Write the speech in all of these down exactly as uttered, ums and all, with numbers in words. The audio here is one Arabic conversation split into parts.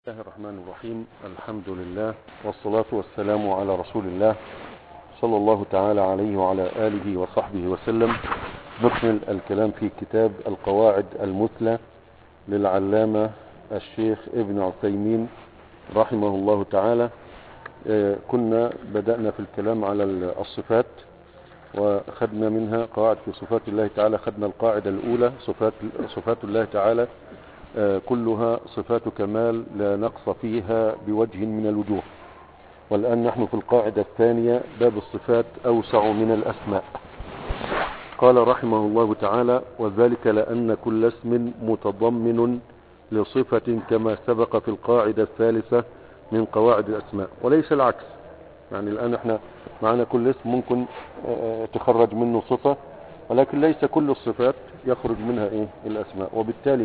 بسم الله الرحمن الرحيم. الحمد لله والصلاة والسلام على رسول الله صلى الله تعالى عليه وعلى آله وصحبه وسلم. نكمل الكلام في كتاب القواعد المثلى للعلامة الشيخ ابن عثيمين رحمه الله تعالى. كنا بدأنا في الكلام على الصفات وخدنا منها قواعد في صفات الله تعالى. خدنا القاعدة الأولى صفات, صفات الله تعالى كلها صفات كمال لا نقص فيها بوجه من الوجوه. والآن نحن في القاعدة الثانية باب الصفات أوسع من الأسماء. قال رحمه الله تعالى: وذلك لأن كل اسم متضمن لصفة كما سبق في القاعدة الثالثة من قواعد الأسماء، وليس العكس. يعني الآن احنا معنا كل اسم ممكن تخرج منه صفة، ولكن ليس كل الصفات يخرج منها ايه الأسماء. وبالتالي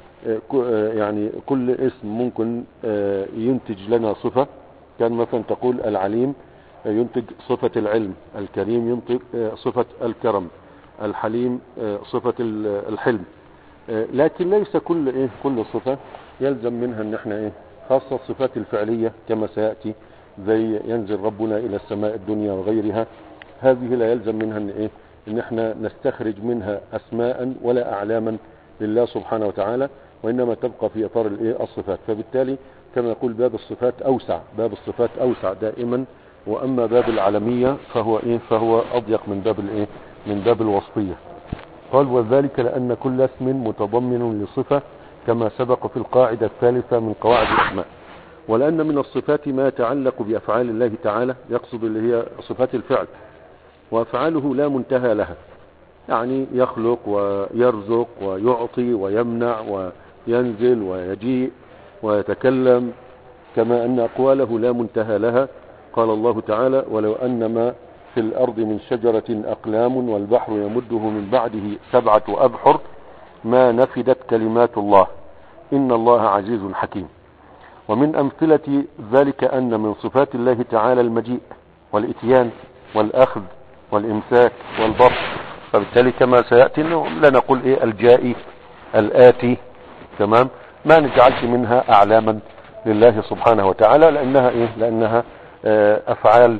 يعني كل اسم ممكن ينتج لنا صفة. كان مثلا تقول العليم ينتج صفة العلم، الكريم ينتج صفة الكرم، الحليم صفة الحلم. لكن ليس كل ايه كل صفة يلزم منها ان احنا ايه خاصة الصفات الفعلية كما سيأتي، زي ينزل ربنا الى السماء الدنيا وغيرها. هذه لا يلزم منها ان ايه ان احنا نستخرج منها اسماء ولا اعلاما لله سبحانه وتعالى، وإنما تبقى في إطار الايه الصفات. فبالتالي كما يقول باب الصفات أوسع، باب الصفات أوسع دائما. وأما باب العالمية فهو إيه فهو أضيق من باب الإيه من باب الوصفية. قال: وذلك لأن كل اسم متضمن لصفة كما سبق في القاعدة الثالثة من قواعد الأسماء. ولأن من الصفات ما يتعلق بأفعال الله تعالى، يقصد اللي هي صفات الفعل، وأفعاله لا منتهى لها. يعني يخلق ويرزق ويعطي ويمنع وينزل ويجيء ويتكلم، كما أن أقواله لا منتهى لها. قال الله تعالى: ولو أن ما في الأرض من شجرة أقلام والبحر يمده من بعده سبعة أبحر ما نفدت كلمات الله إن الله عزيز حكيم. ومن أمثلة ذلك أن من صفات الله تعالى المجيء والإتيان والأخذ والإمساك والبسط. فبالتالي كما سيأتي لا نقول إيه الجائي الآتي، تمام، ما نجعلش منها أعلاما لله سبحانه وتعالى، لأنها إيه لأنها أفعال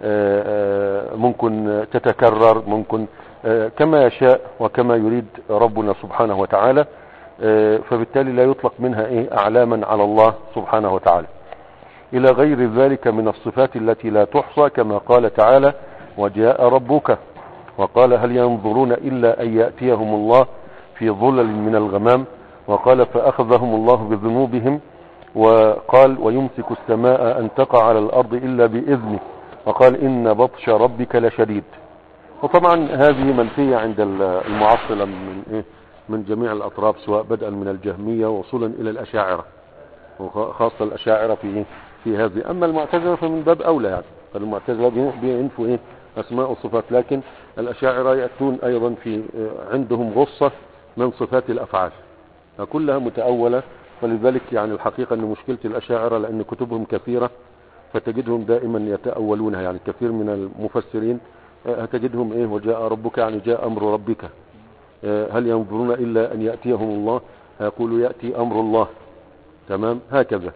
ممكن تتكرر، ممكن كما يشاء وكما يريد ربنا سبحانه وتعالى. فبالتالي لا يطلق منها إيه أعلاما على الله سبحانه وتعالى. إلى غير ذلك من الصفات التي لا تحصى، كما قال تعالى: وجاء ربك. وقال: هل ينظرون إلا أن يأتيهم الله في ظلل من الغمام. وقال: فأخذهم الله بذنوبهم. وقال: ويمسك السماء أن تقع على الأرض إلا بإذنه. وقال: إن بطش ربك لشديد. وطبعا هذه منفية عند المعطلة من, إيه من جميع الأطراف، سواء بدءا من الجهمية وصولا إلى الأشاعرة، وخاصة الأشاعرة في في هذه. أما المعتزلة فمن باب أولى، يعني المعتزلة بينفوا إيه أسماء وصفات، لكن الأشاعرة يأتون أيضا في عندهم غصة من صفات الأفعال، كلها متأولة. ولذلك يعني الحقيقة أن مشكلة الأشاعرة لأن كتبهم كثيرة، فتجدهم دائما يتأولونها. يعني كثير من المفسرين هتجدهم إيه وجاء ربك يعني جاء أمر ربك. هل ينظرون إلا أن يأتيهم الله، يقولوا يأتي أمر الله، تمام، هكذا.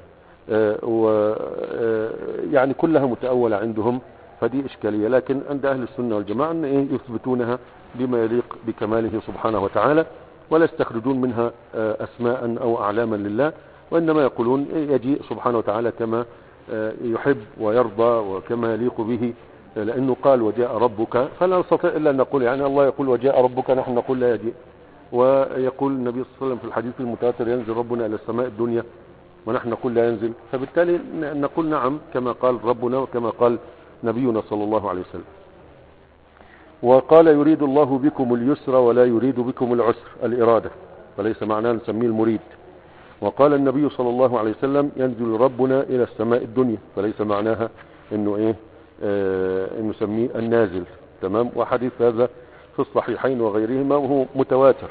ويعني كلها متأولة عندهم، فدي إشكالية. لكن عند أهل السنة والجماعة أن إيه يثبتونها بما يليق بكماله سبحانه وتعالى، ولا يستخرجون منها أسماء أو أعلاما لله، وإنما يقولون يجيء سبحانه وتعالى كما يحب ويرضى وكما يليق به. لأنه قال: وجاء ربك، فلا نستطيع إلا أن نقول يعني الله يقول وجاء ربك، نحن نقول لا يجيء. ويقول النبي صلى الله عليه وسلم في الحديث المتواتر: ينزل ربنا إلى السماء الدنيا، ونحن نقول لا ينزل. فبالتالي نقول نعم كما قال ربنا وكما قال نبينا صلى الله عليه وسلم. وقال: يريد الله بكم اليسر ولا يريد بكم العسر، الإرادة، فليس معناه نسميه المريد. وقال النبي صلى الله عليه وسلم: ينزل ربنا إلى السماء الدنيا، فليس معناها إنه إيه آه إنه نسميه النازل، تمام. وحديث هذا في الصحيحين وغيرهما وهو متواتر.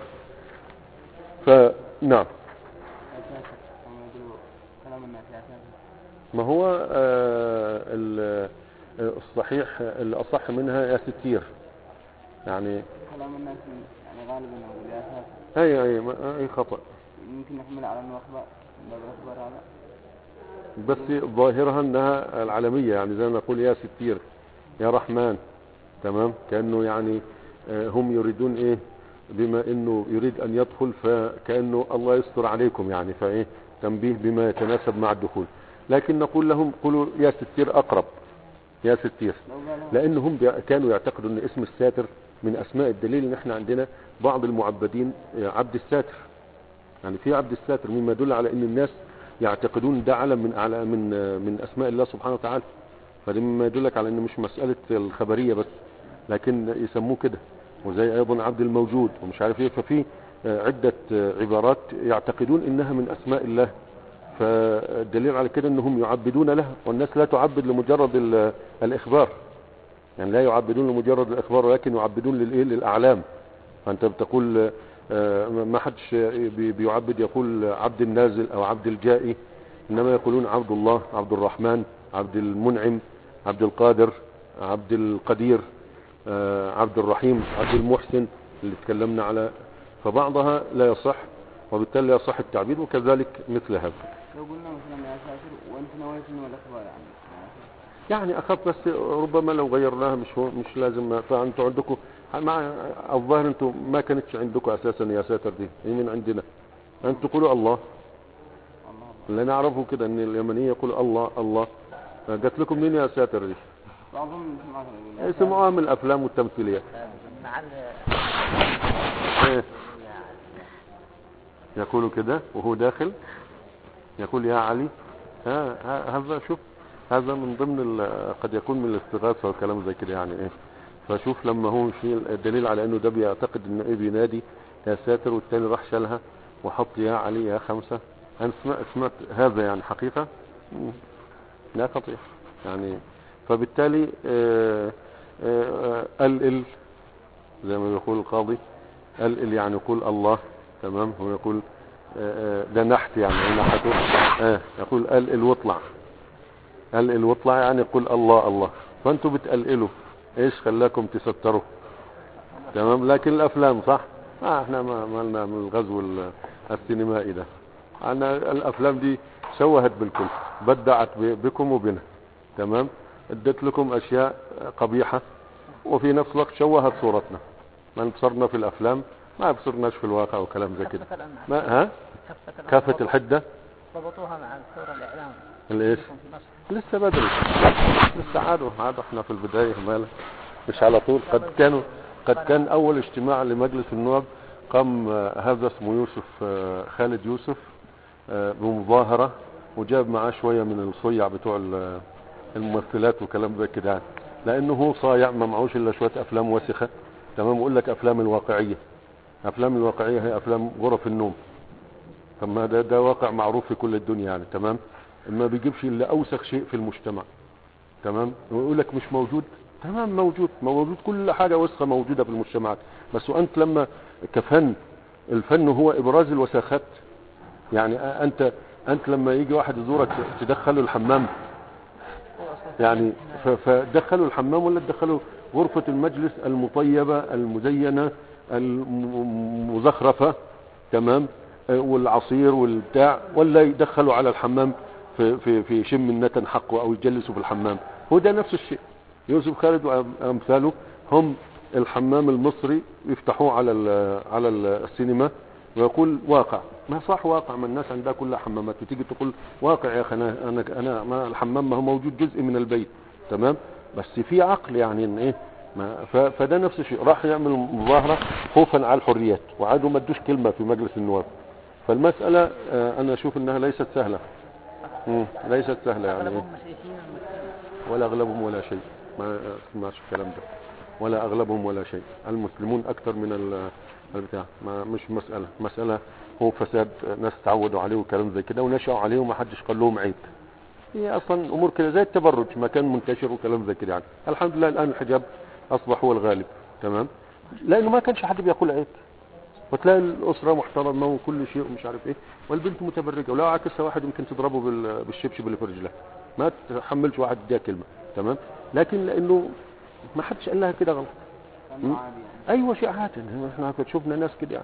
فنعم، ما هو آه الصحيح الأصح منها يا ستير، يعني كلام الناس يعني غالبا يا اساس اي اي اي خطأ. ممكن نحمل على انه اخبار من باب الاخبار هذا. بس ظاهرها انها العالمية، يعني زي ما نقول يا ستير يا رحمن، تمام، كأنه يعني آه، هم يريدون ايه، بما انه يريد ان يدخل فكأنه الله يستر عليكم يعني، فايه تنبيه بما يتناسب مع الدخول. لكن نقول لهم قولوا يا ستير اقرب، يا ستير، لو قالوا لانهم بي- كانوا يعتقدوا ان اسم الساتر من اسماء الدليل، ان احنا عندنا بعض المعبدين آه، عبد الساتر، يعني في عبد الساتر، مما يدل على ان الناس يعتقدون ده علم من أعلى من آه، من اسماء الله سبحانه وتعالى. فده مما يدلك على ان مش مسألة الخبرية بس، لكن يسموه كده. وزي ايضا عبد الموجود ومش عارف ايه، ففي آه، عدة آه، عبارات يعتقدون انها من اسماء الله، فالدليل على كده انهم يعبدون لها، والناس لا تعبد لمجرد ال- الاخبار، يعني لا يعبدون لمجرد الاخبار، ولكن يعبدون للايه، للاعلام. فانت بتقول آه، ما حدش بي- بيعبد يقول عبد النازل او عبد الجائي، انما يقولون عبد الله، عبد الرحمن، عبد المنعم، عبد القادر، عبد القدير، آه، عبد الرحيم، عبد المحسن، اللي تكلمنا على. فبعضها لا يصح، وبالتالي لا يصح التعبيد، وكذلك مثل هذا. لو قلنا مثلا يا ساتر وانت نويت انه الاخبار يعني يعني اخف، بس ربما لو غيرناها مش هو مش لازم. فانتوا عندكم مع الظاهر انتوا ما كانتش عندكم اساسا يا ساتر، دي هي من عندنا. انتوا تقولوا الله، الله الله. اللي نعرفه كده ان اليمنية يقول الله الله. قالت لكم مين يا ساتر دي؟ بعضهم سمعت يقول يا يسموها من الافلام والتمثيليات. مع ال ايه يقولوا كده وهو داخل يقول يا علي. ها ها- هذا شوف، هذا من ضمن ال- قد يكون من الاستغاثة وكلام زي كده يعني ايه. فشوف لما هو في الدليل على انه ده بيعتقد انه ايه، بينادي يا ساتر، والتاني راح شالها وحط يا علي يا خمسة. انا سمعت, سمعت هذا يعني حقيقة مم. لا خطير يعني. فبالتالي آه، آه، آه، ال زي ما بيقول القاضي، ال يعني يقول الله، تمام، هو يقول آه، آه، ده نحت يعني هو نحته، آه، يقول ال واطلع، ال واطلع يعني يقول الله الله. فانتوا بتقلقلوا، ايش خلاكم تستروا؟ تمام. لكن الافلام صح، آه احنا ما مالنا من الغزو ال- السينمائي ده. انا الافلام دي شوهت بالكل، بدعت ب- بكم وبنا، تمام، ادت لكم اشياء قبيحة، وفي نفس الوقت شوهت صورتنا. ما بصرنا في الافلام ما بصرناش في الواقع وكلام زي كده. ما ها كافة الحدة ضبطوها مع الثورة الإعلام الايش في مصر. لسه بدري، لسه عادوا عادوا احنا في البداية ماله، مش على طول. قد كانوا قد كان اول اجتماع لمجلس النواب قام آه، هذا اسمه يوسف، آه، خالد يوسف، آه، بمظاهرة، وجاب معاه شوية من الصيع بتوع ال- الممثلات وكلام زي كده يعني. لانه هو صايع ما معوش الا شوية افلام وسخة، تمام. ويقول لك افلام الواقعية، افلام الواقعية هي افلام غرف النوم. طب ما ده ده واقع معروف في كل الدنيا يعني، تمام. ما بيجيبش الا اوسخ شيء في المجتمع، تمام. ويقول لك مش موجود، تمام، موجود موجود، كل حاجة وسخة موجودة في المجتمعات. بس وانت لما كفن، الفن هو ابراز الوساخات. يعني انت انت لما يجي واحد يزورك تدخله الحمام، يعني ف- فدخلوا الحمام ولا تدخلوا غرفة المجلس المطيبة المزينة المزخرفة، تمام، آه، والعصير والبتاع، ولا يدخلوا على الحمام في في في شم النتن حقه، او يجلسوا في الحمام. هو ده نفس الشيء. يوسف خالد وامثاله هم الحمام المصري يفتحوه على ال- على السينما، ويقول واقع. ما صح واقع، ما الناس عندها كلها حمامات، وتيجي تقول واقع يا اخي، انا انا انا ما الحمام ما هو موجود جزء من البيت، تمام، بس في عقل يعني ان ايه. ما ف- فده نفس الشيء، راح يعمل مظاهرة خوفا على الحريات، وعادوا ما ادوش كلمة في مجلس النواب. فالمسألة آه، انا اشوف انها ليست سهلة، مم، ليست سهلة يعني إيه؟ أغلبهم مسيحيين المسلمين. ولا اغلبهم ولا شيء، ما اسمعش الكلام ده، ولا اغلبهم ولا شيء. المسلمون اكثر من ال- البتاع، ما مش مسألة مسألة هو فساد ناس تعودوا عليه وكلام زي كده ونشأوا عليه، وما حدش قال لهم عيب. هي اصلا امور كده زي التبرج، ما كان منتشر وكلام زي كده يعني. الحمد لله الان الحجاب اصبح هو الغالب، تمام، لانه ما كانش حد بيقول عيب. وتلاقي الاسره محترمه وكل شيء ومش عارف ايه، والبنت متبرجه، ولو عكسها واحد يمكن تضربه بال- بالشبشب اللي في رجلها، ما تحملش واحد يديها كلمه، تمام. لكن لانه ما حدش قال لها كده غلط. كانوا عادي يعني. ايوه شيء عادي، احنا شفنا ناس كده يعني.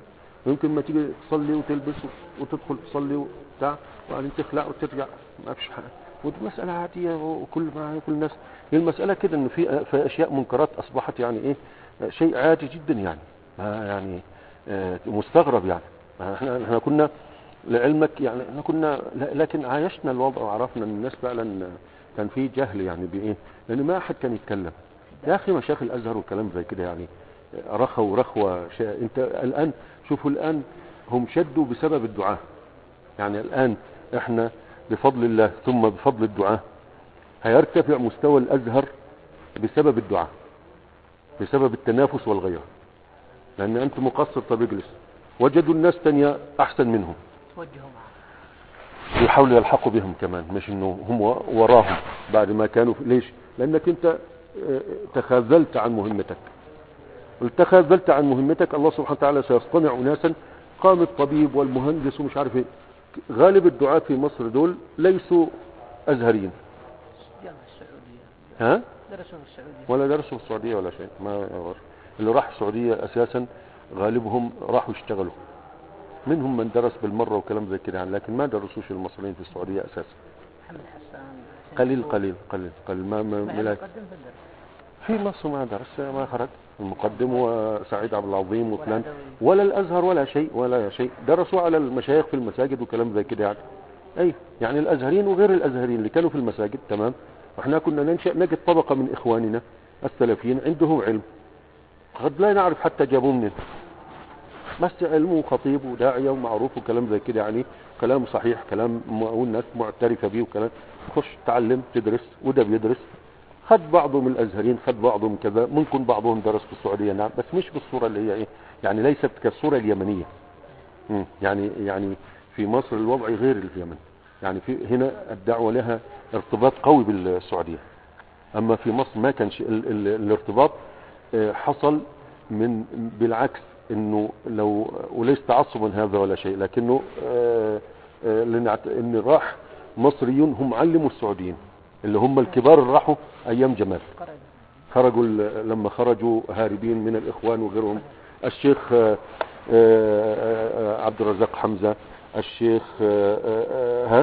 يمكن ما تيجي تصلي وتلبس وتدخل تصلي وبتاع وبعدين تخلع وترجع ما فيش حاجه، ودي مساله عاديه وكل ما كل الناس. هي المساله كده ان في في اشياء منكرات اصبحت يعني ايه شيء عادي جدا يعني، ما يعني آه، مستغرب يعني. احنا احنا كنا لعلمك يعني احنا كنا لكن عايشنا الوضع وعرفنا ان الناس فعلا كان في جهل يعني بايه، لان ما احد كان يتكلم. يا اخي مشايخ الازهر والكلام زي كده يعني رخوا رخوه شيء. انت الان شوفوا الان هم شدوا بسبب الدعاء، يعني الان احنا بفضل الله ثم بفضل الدعاء هيرتفع مستوى الازهر بسبب الدعاء، بسبب التنافس والغيره. لان انت مقصر طب اجلس، وجدوا الناس تانية احسن منهم توجهوا معه يحاولوا يلحقوا بهم كمان، مش انه هم وراهم بعد ما كانوا. ليش؟ لانك انت اه، تخاذلت عن مهمتك. تخاذلت عن مهمتك، الله سبحانه وتعالى سيصطنع اناسا. قام الطبيب والمهندس ومش عارف ايه. غالب الدعاة في مصر دول ليسوا ازهريين. جامعة السعودية ها؟ درسوا في السعودية ولا درسوا في السعودية ولا شيء. ما اللي راح السعودية اساسا غالبهم راحوا يشتغلوا، منهم من درس بالمرة وكلام زي كده يعني، لكن ما درسوش المصريين في السعودية اساسا. محمد حسان قليل قليل قليل قليل ما ما ما ملا- مقدم في الدرس في مصر ما درس، ما خرج المقدم وسعيد عبد العظيم وفلان، والعدوي. ولا الازهر ولا شيء ولا شيء. درسوا على المشايخ في المساجد وكلام زي كده يعني. اي يعني الازهريين وغير الازهريين اللي كانوا في المساجد تمام. واحنا كنا ننشأ نجد طبقة من اخواننا السلفيين عندهم علم قد لا نعرف حتى جابوه منين، بس علم وخطيب وداعية ومعروف وكلام زي كده يعني، كلام صحيح، كلام م- والناس معترفة به وكلام. خش تعلم تدرس، وده بيدرس. خد بعضهم الازهريين، خد بعضهم كذا، ممكن بعضهم درس في السعودية نعم، بس مش بالصورة اللي هي ايه يعني، ليست كالصورة اليمنية. مم. يعني يعني في مصر الوضع غير اليمن، يعني في هنا الدعوة لها ارتباط قوي بالسعودية. اما في مصر ما كانش ال ال الارتباط آه، حصل من بالعكس، انه لو وليس تعصبا هذا ولا شيء، لكنه آه، آه، لنعت- ان راح مصريون هم علموا السعوديين اللي هم الكبار اللي راحوا ايام جمال، قرأ خرجوا ال- لما خرجوا هاربين من الاخوان وغيرهم. الشيخ آه، آه، آه، عبد الرزاق حمزة، الشيخ آه، آه، آه، ها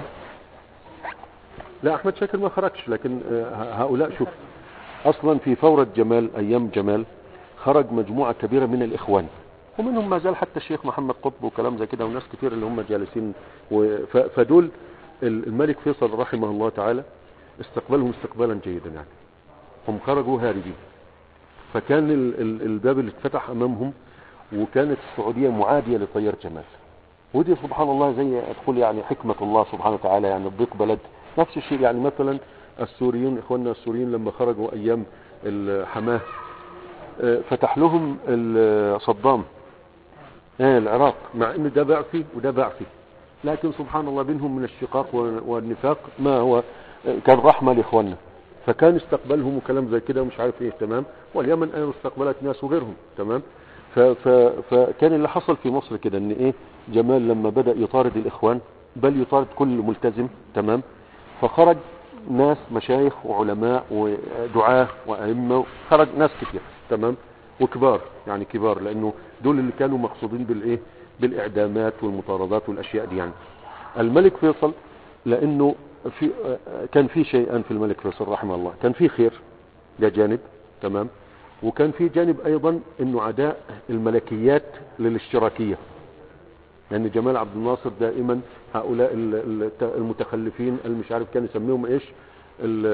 لا احمد شاكر ما خرجش، لكن آه، هؤلاء شوف اصلا في فورة جمال ايام جمال خرج مجموعة كبيرة من الاخوان، ومنهم ما زال حتى الشيخ محمد قطب وكلام زي كده وناس كتير اللي هم جالسين و- ف- فدول الملك فيصل رحمه الله تعالى استقبلهم استقبالا جيدا يعني. هم خرجوا هاربين، فكان ال- ال- الباب اللي اتفتح امامهم، وكانت السعودية معادية لطيار جمال. ودي سبحان الله زي ادخل يعني حكمة الله سبحانه وتعالى يعني، الضيق بلد نفس الشيء يعني. مثلا السوريون اخواننا السوريين لما خرجوا ايام الحماة آه، فتح لهم ال- صدام آه، العراق، مع ان ده بعثي وده بعثي، لكن سبحان الله بينهم من الشقاق والنفاق ما هو آه، كان رحمة لاخواننا، فكان استقبلهم وكلام زي كده ومش عارف ايه تمام. واليمن ايضا استقبلت ناس وغيرهم تمام. ف ف فكان اللي حصل في مصر كده ان ايه، جمال لما بدأ يطارد الاخوان بل يطارد كل ملتزم تمام، فخرج ناس مشايخ وعلماء ودعاة وائمة، خرج ناس كتير تمام وكبار يعني كبار، لانه دول اللي كانوا مقصودين بالايه بالاعدامات والمطاردات والاشياء دي يعني. الملك فيصل لانه في كان في شيئان في الملك فيصل رحمه الله، كان في خير ده جانب تمام، وكان في جانب ايضا انه عداء الملكيات للاشتراكية، لان يعني جمال عبد الناصر دائما هؤلاء ال- ال- المتخلفين المش عارف كان يسميهم ايش ال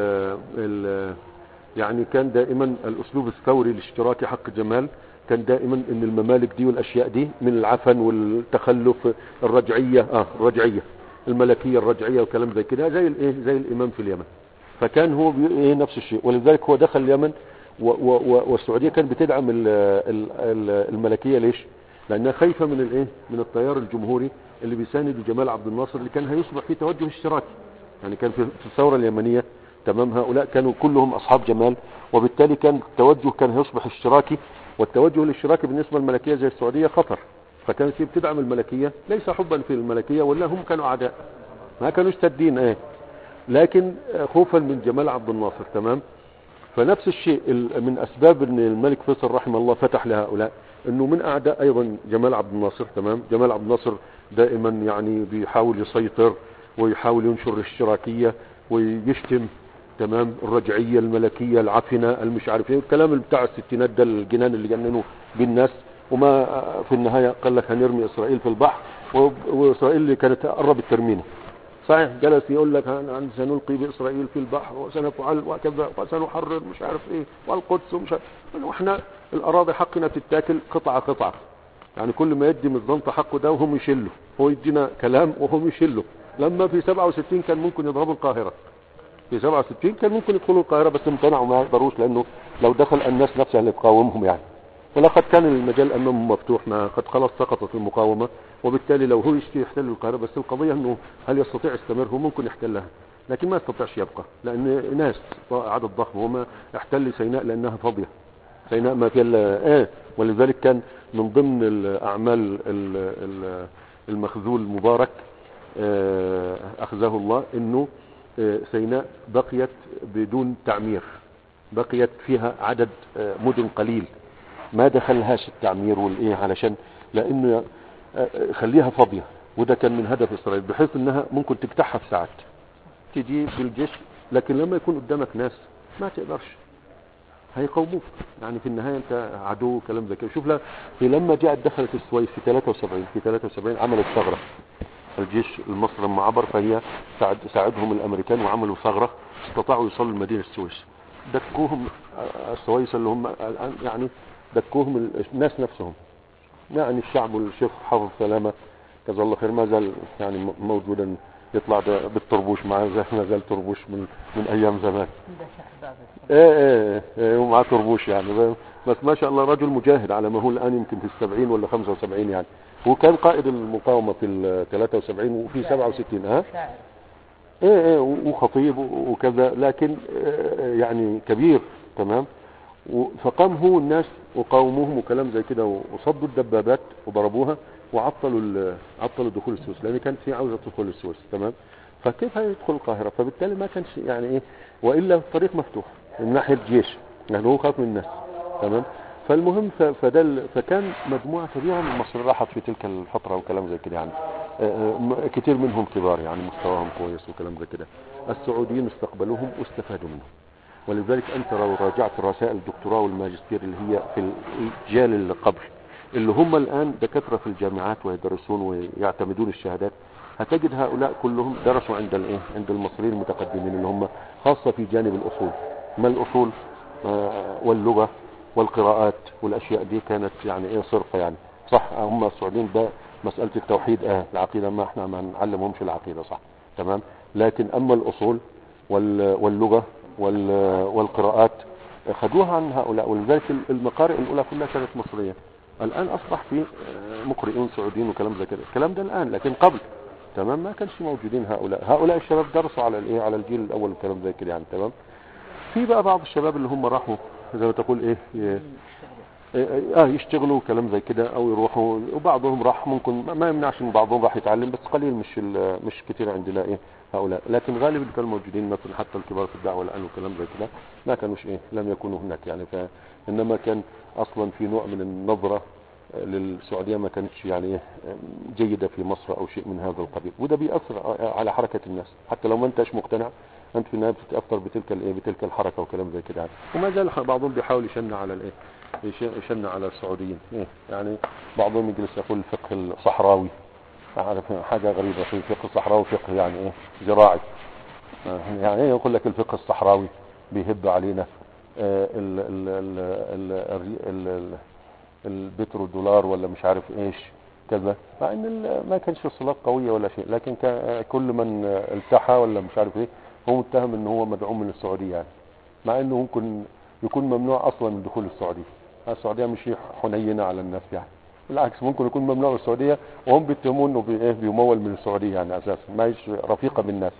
ال يعني كان دائما الاسلوب الثوري الاشتراكي حق جمال كان دائما ان الممالك دي والاشياء دي من العفن والتخلف الرجعية اه الرجعية الملكية الرجعية وكلام زي كده، زي الايه زي الامام في اليمن. فكان هو بي- ايه نفس الشيء، ولذلك هو دخل اليمن و و و والسعودية كانت بتدعم ال- ال- ال- الملكية. ليش؟ لانها خايفة من الايه من التيار الجمهوري اللي بيساند جمال عبد الناصر اللي كان هيصبح فيه توجه اشتراكي يعني. كان في في الثورة اليمنية تمام هؤلاء كانوا كلهم اصحاب جمال، وبالتالي كان التوجه كان هيصبح اشتراكي، والتوجه الاشتراكي بالنسبة للملكية زي السعودية خطر. فكانت هي بتدعم الملكية ليس حبا في الملكية، ولا هم كانوا اعداء ما كانوا سادين ايه، لكن خوفا من جمال عبد الناصر تمام. فنفس الشيء ال- من اسباب ان الملك فيصل رحمه الله فتح لهؤلاء انه من اعداء ايضا جمال عبد الناصر. تمام. جمال عبد الناصر دائما يعني بيحاول يسيطر ويحاول ينشر الاشتراكية ويشتم، تمام، الرجعية الملكية العفنة المش عارف ايه الكلام اللي بتاع الستينات ده، الجنان اللي جننوا بالناس. وما في النهاية قال لك هنرمي اسرائيل في البحر، واسرائيل اللي كانت قربت ترمينا. صحيح جلس يقول لك هن سنلقي باسرائيل في البحر وسنفعل وكذا وسنحرر مش عارف ايه والقدس ومش عارف. واحنا الاراضي حقنا بتتاكل قطعة قطعة، يعني كل ما يدي مزدنط حقه ده وهم يشلوا، هو يدينا كلام وهم يشلوا. لما في سبعة وستين كان ممكن يضربوا القاهرة، في سبعة وستين كان ممكن يدخلوا القاهرة بس امتنعوا ما يقدروش، لانه لو دخل الناس نفسها اللي تقاومهم يعني. ولقد كان المجال امامهم مفتوح، ما قد خلاص سقطت المقاومة، وبالتالي لو هو يشتي يحتل القاهرة. بس القضية انه هل يستطيع يستمر؟ هو ممكن يحتلها لكن ما يستطيعش يبقى، لان ناس عدد ضخم. وما احتل سيناء لانها فاضية، سيناء ما فيها الا ايه. ولذلك كان من ضمن الاعمال المخذول مبارك اخذه الله انه سيناء بقيت بدون تعمير، بقيت فيها عدد مدن قليل ما دخلهاش التعمير والايه، علشان لانه خليها فاضية. وده كان من هدف اسرائيل، بحيث انها ممكن تجتاحها في ساعات، تجي بالجيش، لكن لما يكون قدامك ناس ما تقدرش هيقوموك. يعني في النهاية انت عدو كلام زي كده. شوف لا في لما جاءت دخلت السويس في ثلاثة وسبعين، في ثلاثة وسبعين عملت ثغرة الجيش المصري لما عبر، فهي ساعد ساعدهم الامريكان وعملوا ثغرة، استطاعوا يوصلوا لمدينة السويس. دكوهم السويس اللي هم الان يعني دكوهم الناس نفسهم، يعني الشعب والشيخ حافظ سلامة جزاه الله خير ما زال يعني موجودا، يطلع بالطربوش معاه زي ما زال طربوش من من ايام زمان. ايه ايه ايه ومعاه طربوش يعني، بس ما شاء الله رجل مجاهد على ما هو الان يمكن في السبعين ولا خمسة وسبعين يعني. هو كان قائد المقاومة في ال ثلاثة وسبعين وفي سبعة وستين. ها ايه ايه وخطيب وكذا، لكن إيه يعني كبير. تمام. فقام هو الناس وقاوموهم وكلام زي كده، وصدوا الدبابات وضربوها وعطلوا عطلوا دخول السويس، لان كانت في عاوزة دخول السويس. تمام. فكيف هيدخل القاهرة؟ فبالتالي ما كانش يعني ايه، والا الطريق مفتوح من ناحية الجيش، يعني هو خاف من الناس. تمام. فالمهم فدل فكان مجموعة كبيرة من المصريين راحت في تلك الفترة وكلام زي كده يعني. كتير منهم كبار يعني مستواهم كويس وكلام زي كده. السعوديين استقبلوهم واستفادوا منهم. ولذلك انت لو راجعت رسائل الدكتوراه والماجستير اللي هي في الجيل اللي قبل، اللي هم الان دكاترة في الجامعات ويدرسون ويعتمدون الشهادات، هتجد هؤلاء كلهم درسوا عند الايه عند المصريين المتقدمين، اللي هم خاصة في جانب الاصول. ما الاصول آه واللغة والقراءات والاشياء دي كانت يعني ايه صرفة يعني. صح هم السعوديين ده مسألة التوحيد اه العقيدة ما احنا ما نعلمهمش العقيدة صح. تمام. لكن اما الاصول واللغة والقراءات خدوها عن هؤلاء. ولذلك المقارئ الاولى كلها كانت مصرية. الان اصبح في مقرئين سعوديين وكلام زي كده، الكلام ده الان، لكن قبل تمام ما كانش موجودين هؤلاء. هؤلاء الشباب درسوا على الايه على الجيل الاول وكلام زي كده يعني. تمام. في بقى بعض الشباب اللي هم راحوا زي ما تقول ايه, إيه, إيه اه يشتغلوا كلام زي كده او يروحوا، وبعضهم راح ممكن ما يمنعش ان بعضهم راح يتعلم، بس قليل مش مش كتير عندنا ايه هؤلاء. لكن غالب اللي كانوا موجودين مثلا حتى الكبار في الدعوه الان وكلام زي كده ما كانوش ايه لم يكونوا هناك يعني. فانما كان اصلا في نوع من النظره للسعوديه ما كانتش يعني ايه جيده في مصر او شيء من هذا القبيل. وده بيأثر على حركه الناس حتى لو ما انتش مقتنع، انت في النهايه بتتاثر بتلك الايه بتلك الحركه وكلام زي كده يعني. وما زال بعضهم بيحاول يشن على الايه يشن على السعوديين إيه؟ يعني بعضهم يجلس يقول الفقه الصحراوي، عارف حاجه غريبه في الفقه الصحراوي، فقه يعني ايه زراعي يعني ايه. يقول لك الفقه الصحراوي بيهب علينا آه ال ال ال ال ال البترو دولار ولا مش عارف ايش كذا، مع ان ما كانش في صلات قويه ولا شيء، لكن كل من التحى ولا مش عارف ايه هو متهم ان هو مدعوم من السعوديه يعني، مع انه ممكن يكون ممنوع اصلا من دخول السعوديه. السعوديه مش حنينه على الناس يعني، بالعكس ممكن يكون ممنوع من السعوديه وهم بيتهمون انه بايه بيمول من السعوديه يعني اساسا ما هيش رفيقه بالناس.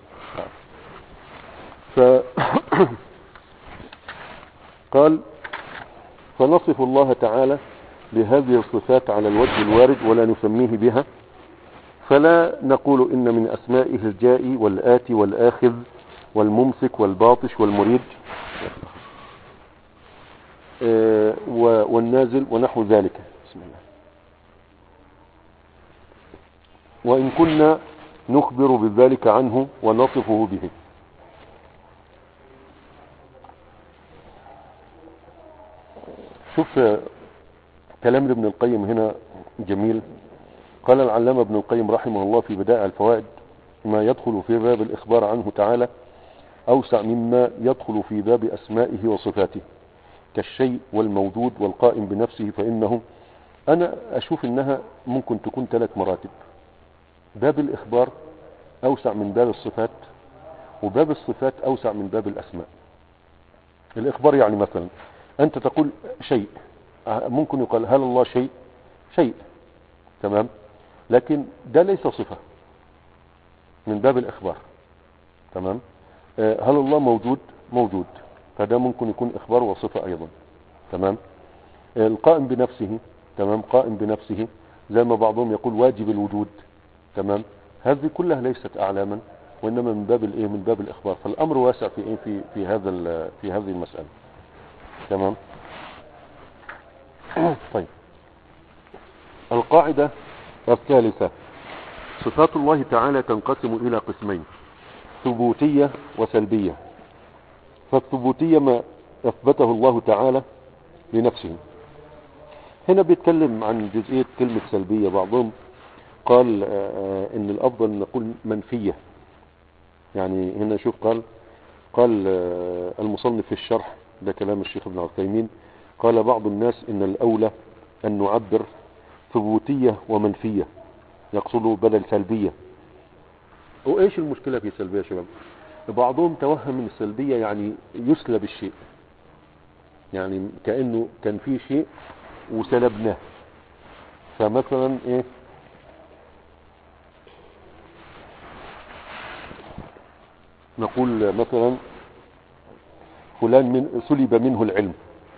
ف قال فنصف الله تعالى بهذه الصفات على الوجه الوارد ولا نسميه بها، فلا نقول إن من أسمائه الجائي والآتي والآخذ والممسك والباطش والمريد والنازل ونحو ذلك، بسم الله. وإن كنا نخبر بذلك عنه ونصفه به. شوف كلام ابن القيم هنا جميل. قال العلامة ابن القيم رحمه الله في بدائع الفوائد: ما يدخل في باب الإخبار عنه تعالى أوسع مما يدخل في باب أسمائه وصفاته كالشيء والموجود والقائم بنفسه، فإنه أنا أشوف إنها ممكن تكون ثلاث مراتب. باب الإخبار أوسع من باب الصفات، وباب الصفات أوسع من باب الأسماء. الإخبار يعني مثلا أنت تقول شيء، ممكن يقال هل الله شيء؟ شيء، تمام، لكن ده ليس صفة من باب الإخبار، تمام. هل الله موجود؟ موجود، فده ممكن يكون إخبار وصفة أيضا، تمام. القائم بنفسه، تمام، قائم بنفسه زي ما بعضهم يقول واجب الوجود، تمام. هذه كلها ليست أعلاما، وإنما من باب الإيه؟ من باب الإخبار. فالأمر واسع في إيه؟ في في هذا في هذه المسألة، تمام. طيب، القاعدة الثالثة: صفات الله تعالى تنقسم إلى قسمين: ثبوتية وسلبية. فالثبوتية ما أثبته الله تعالى لنفسه. هنا بيتكلم عن جزئية كلمة سلبية. بعضهم قال إن الأفضل نقول منفية. يعني هنا شوف، قال قال المصنف في الشرح، ده كلام الشيخ ابن عثيمين، قال بعض الناس إن الأولى أن نعبر ثبوتية ومنفية، يقصدوا بدل سلبية. وإيش المشكلة في سلبية يا شباب؟ بعضهم توهم من السلبية يعني يسلب الشيء، يعني كأنه كان في شيء وسلبناه. فمثلا إيه؟ نقول مثلا فلان من سلب منه العلم،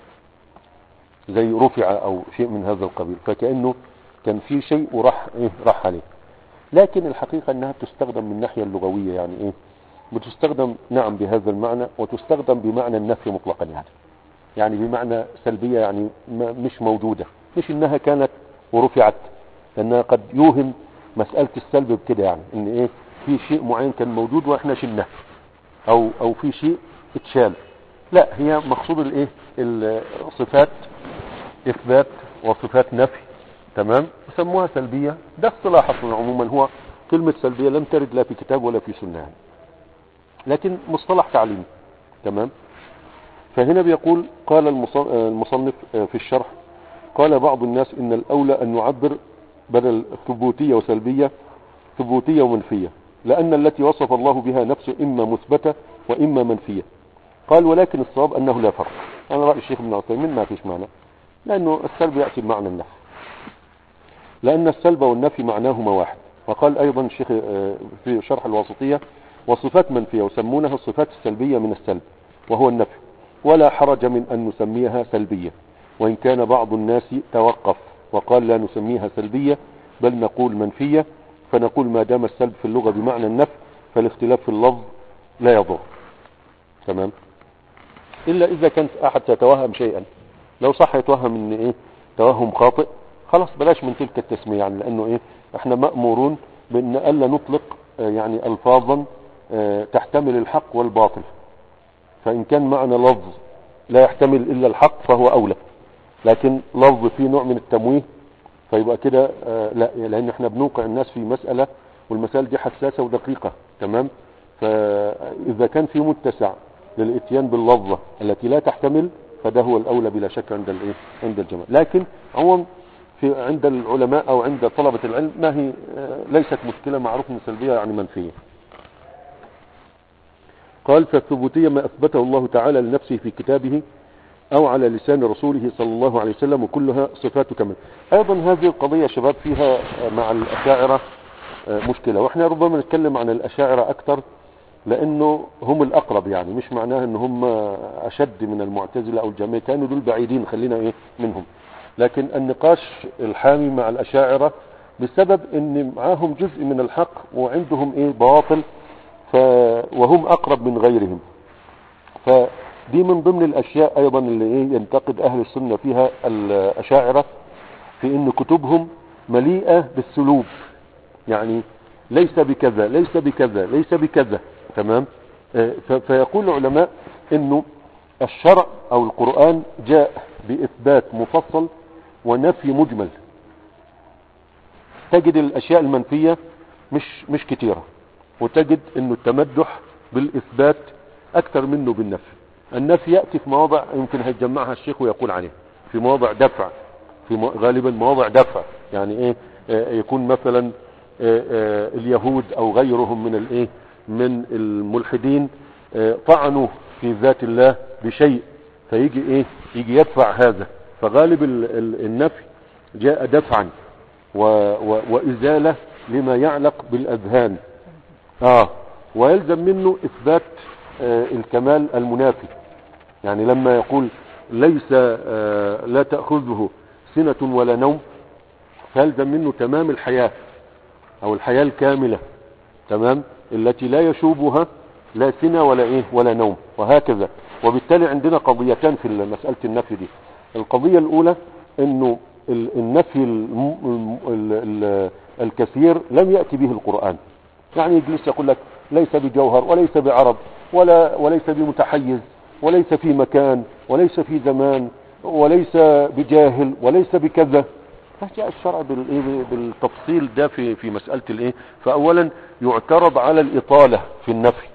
زي رفع او شيء من هذا القبيل، فكأنه كان في شيء وراح ايه؟ راح عليه. لكن الحقيقة انها بتستخدم من الناحية اللغوية، يعني ايه؟ بتستخدم نعم بهذا المعنى، وتستخدم بمعنى النفي مطلقا، يعني يعني بمعنى سلبية، يعني مش موجودة، مش انها كانت ورفعت، لانها قد يوهم مسألة السلب بكده، يعني ان ايه؟ في شيء معين كان موجود واحنا شلناه، او او في شيء اتشال. لا، هي مقصود الايه؟ الصفات اثبات وصفات نفي، تمام، يسموها سلبية. ده اصطلاح اصلا عموما، هو كلمة سلبية لم ترد لا في كتاب ولا في سنة، لكن مصطلح تعليمي، تمام. فهنا بيقول قال المصنف في الشرح: قال بعض الناس ان الاولى ان نعبر بدل ثبوتية وسلبية ثبوتية ومنفية، لان التي وصف الله بها نفسه اما مثبتة واما منفية. قال ولكن الصواب انه لا فرق. انا رأي الشيخ ابن عثيمين ما فيش معنى، لانه السلب يأتي بمعنى النفي، لان السلب والنفي معناهما واحد. وقال ايضا الشيخ في شرح الواسطية: وصفات منفية وسمونها الصفات السلبية من السلب وهو النفي، ولا حرج من ان نسميها سلبية، وان كان بعض الناس توقف وقال لا نسميها سلبية بل نقول منفية، فنقول ما دام السلب في اللغة بمعنى النفي فالاختلاف في اللفظ لا يضر، تمام. الا اذا كانت احد يتوهم شيئا، لو صح يتوهم ان ايه؟ توهم خاطئ، خلاص بلاش من تلك التسمية، يعني لانه ايه؟ احنا مأمورون بان الا نطلق يعني الفاظا تحتمل الحق والباطل، فان كان معنى لفظ لا يحتمل الا الحق فهو اولى، لكن لفظ فيه نوع من التمويه فيبقى كده لا، لان احنا بنوقع الناس في مسألة، والمسائل دي حساسة ودقيقة، تمام. فاذا كان في متسع للاتيان باللفظة التي لا تحتمل فده هو الاولى بلا شك عند الايه؟ عند الجماعة. لكن عموما في عند العلماء او عند طلبة العلم ما هي ليست مشكلة، معروف ان سلبية يعني منفية. قال فالثبوتية ما اثبته الله تعالى لنفسه في كتابه او على لسان رسوله صلى الله عليه وسلم، وكلها صفات كمال. ايضا هذه القضية شباب فيها مع الاشاعرة مشكلة، واحنا ربما نتكلم عن الاشاعرة اكثر لانه هم الاقرب، يعني مش معناها ان هم اشد من المعتزلة او الجهمية، كانوا دول بعيدين خلينا ايه منهم. لكن النقاش الحامي مع الاشاعرة بسبب ان معاهم جزء من الحق وعندهم ايه؟ باطل، ف وهم اقرب من غيرهم. فدي من ضمن الاشياء ايضا اللي ايه؟ ينتقد اهل السنة فيها الاشاعرة، في ان كتبهم مليئة بالسلوب، يعني ليس بكذا ليس بكذا ليس بكذا. تمام. فيقول العلماء انه الشرع او القرآن جاء باثبات مفصل ونفي مجمل. تجد الاشياء المنفية مش مش كتيرة، وتجد انه التمدح بالاثبات اكثر منه بالنفي. النفي يأتي في مواضع يمكن هيجمعها الشيخ ويقول عليه، في مواضع دفع، في غالبا مواضع دفع، يعني ايه آه يكون مثلا آه آه اليهود او غيرهم من الايه من الملحدين آه طعنوا في ذات الله بشيء، فيجي ايه يجي يدفع هذا. فغالب ال ال النفي جاء دفعا و و وازالة لما يعلق بالاذهان. اه ويلزم منه اثبات آه الكمال المنافي، يعني لما يقول ليس آه لا تأخذه سنة ولا نوم، فيلزم منه تمام الحياة او الحياة الكاملة، تمام، التي لا يشوبها لا سنة ولا ايه ولا نوم، وهكذا. وبالتالي عندنا قضيتان في مسألة النفي دي. القضية الاولى انه النفي الكثير لم يأتي به القرآن، يعني يجلس يقول لك ليس بجوهر وليس بعرض ولا وليس بمتحيز وليس في مكان وليس في زمان وليس بجاهل وليس بكذا. فجاء الشرع بالتفصيل ده في في مسألة الايه. فاولا يعترض على الاطالة في النفي،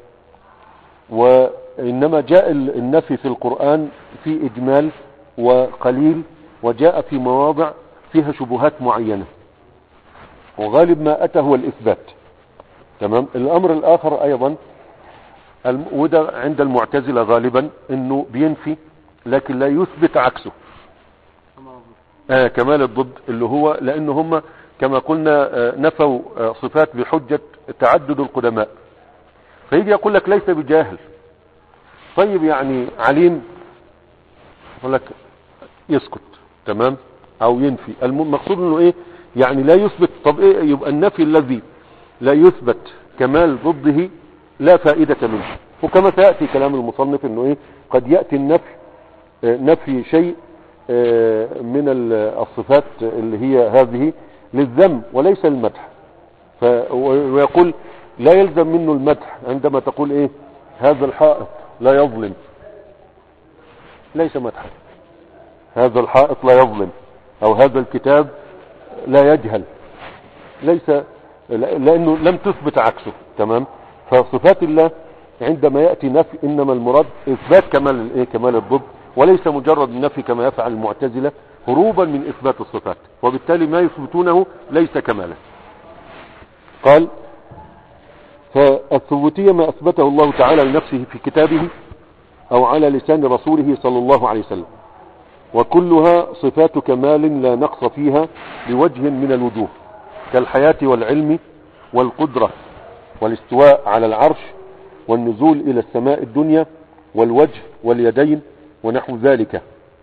وانما جاء النفي في القرآن في اجمال وقليل، وجاء في مواضع فيها شبهات معينة، وغالب ما اتى هو الاثبات. تمام. الامر الاخر ايضا وده عند المعتزلة غالبا انه بينفي لكن لا يثبت عكسه. آه كمال الضد اللي هو لان هم كما قلنا آه نفوا آه صفات بحجة تعدد القدماء. فيجي يقول لك ليس بجاهل، طيب يعني عليم، يقول لك يسكت. تمام. او ينفي. المقصود انه ايه يعني لا يثبت. طب ايه يبقى النفي الذي لا يثبت كمال ضده لا فائدة منه. وكما سيأتي كلام المصنف انه ايه قد يأتي النفي آه نفي شيء آه من الصفات اللي هي هذه للذم وليس المدح. ويقول لا يلزم منه المدح عندما تقول ايه هذا الحائط لا يظلم، ليس مدحا. هذا الحائط لا يظلم، او هذا الكتاب لا يجهل، ليس، لانه لم تثبت عكسه. تمام. فصفات الله عندما يأتي نفي انما المراد اثبات كمال الايه كمال الضد، وليس مجرد النفي كما يفعل المعتزلة هروبا من اثبات الصفات، وبالتالي ما يثبتونه ليس كمالا. قال فالثبوتية ما اثبته الله تعالى لنفسه في كتابه او على لسان رسوله صلى الله عليه وسلم، وكلها صفات كمال لا نقص فيها بوجه من الوجوه، كالحياة والعلم والقدرة والاستواء على العرش والنزول الى السماء الدنيا والوجه واليدين ونحو ذلك.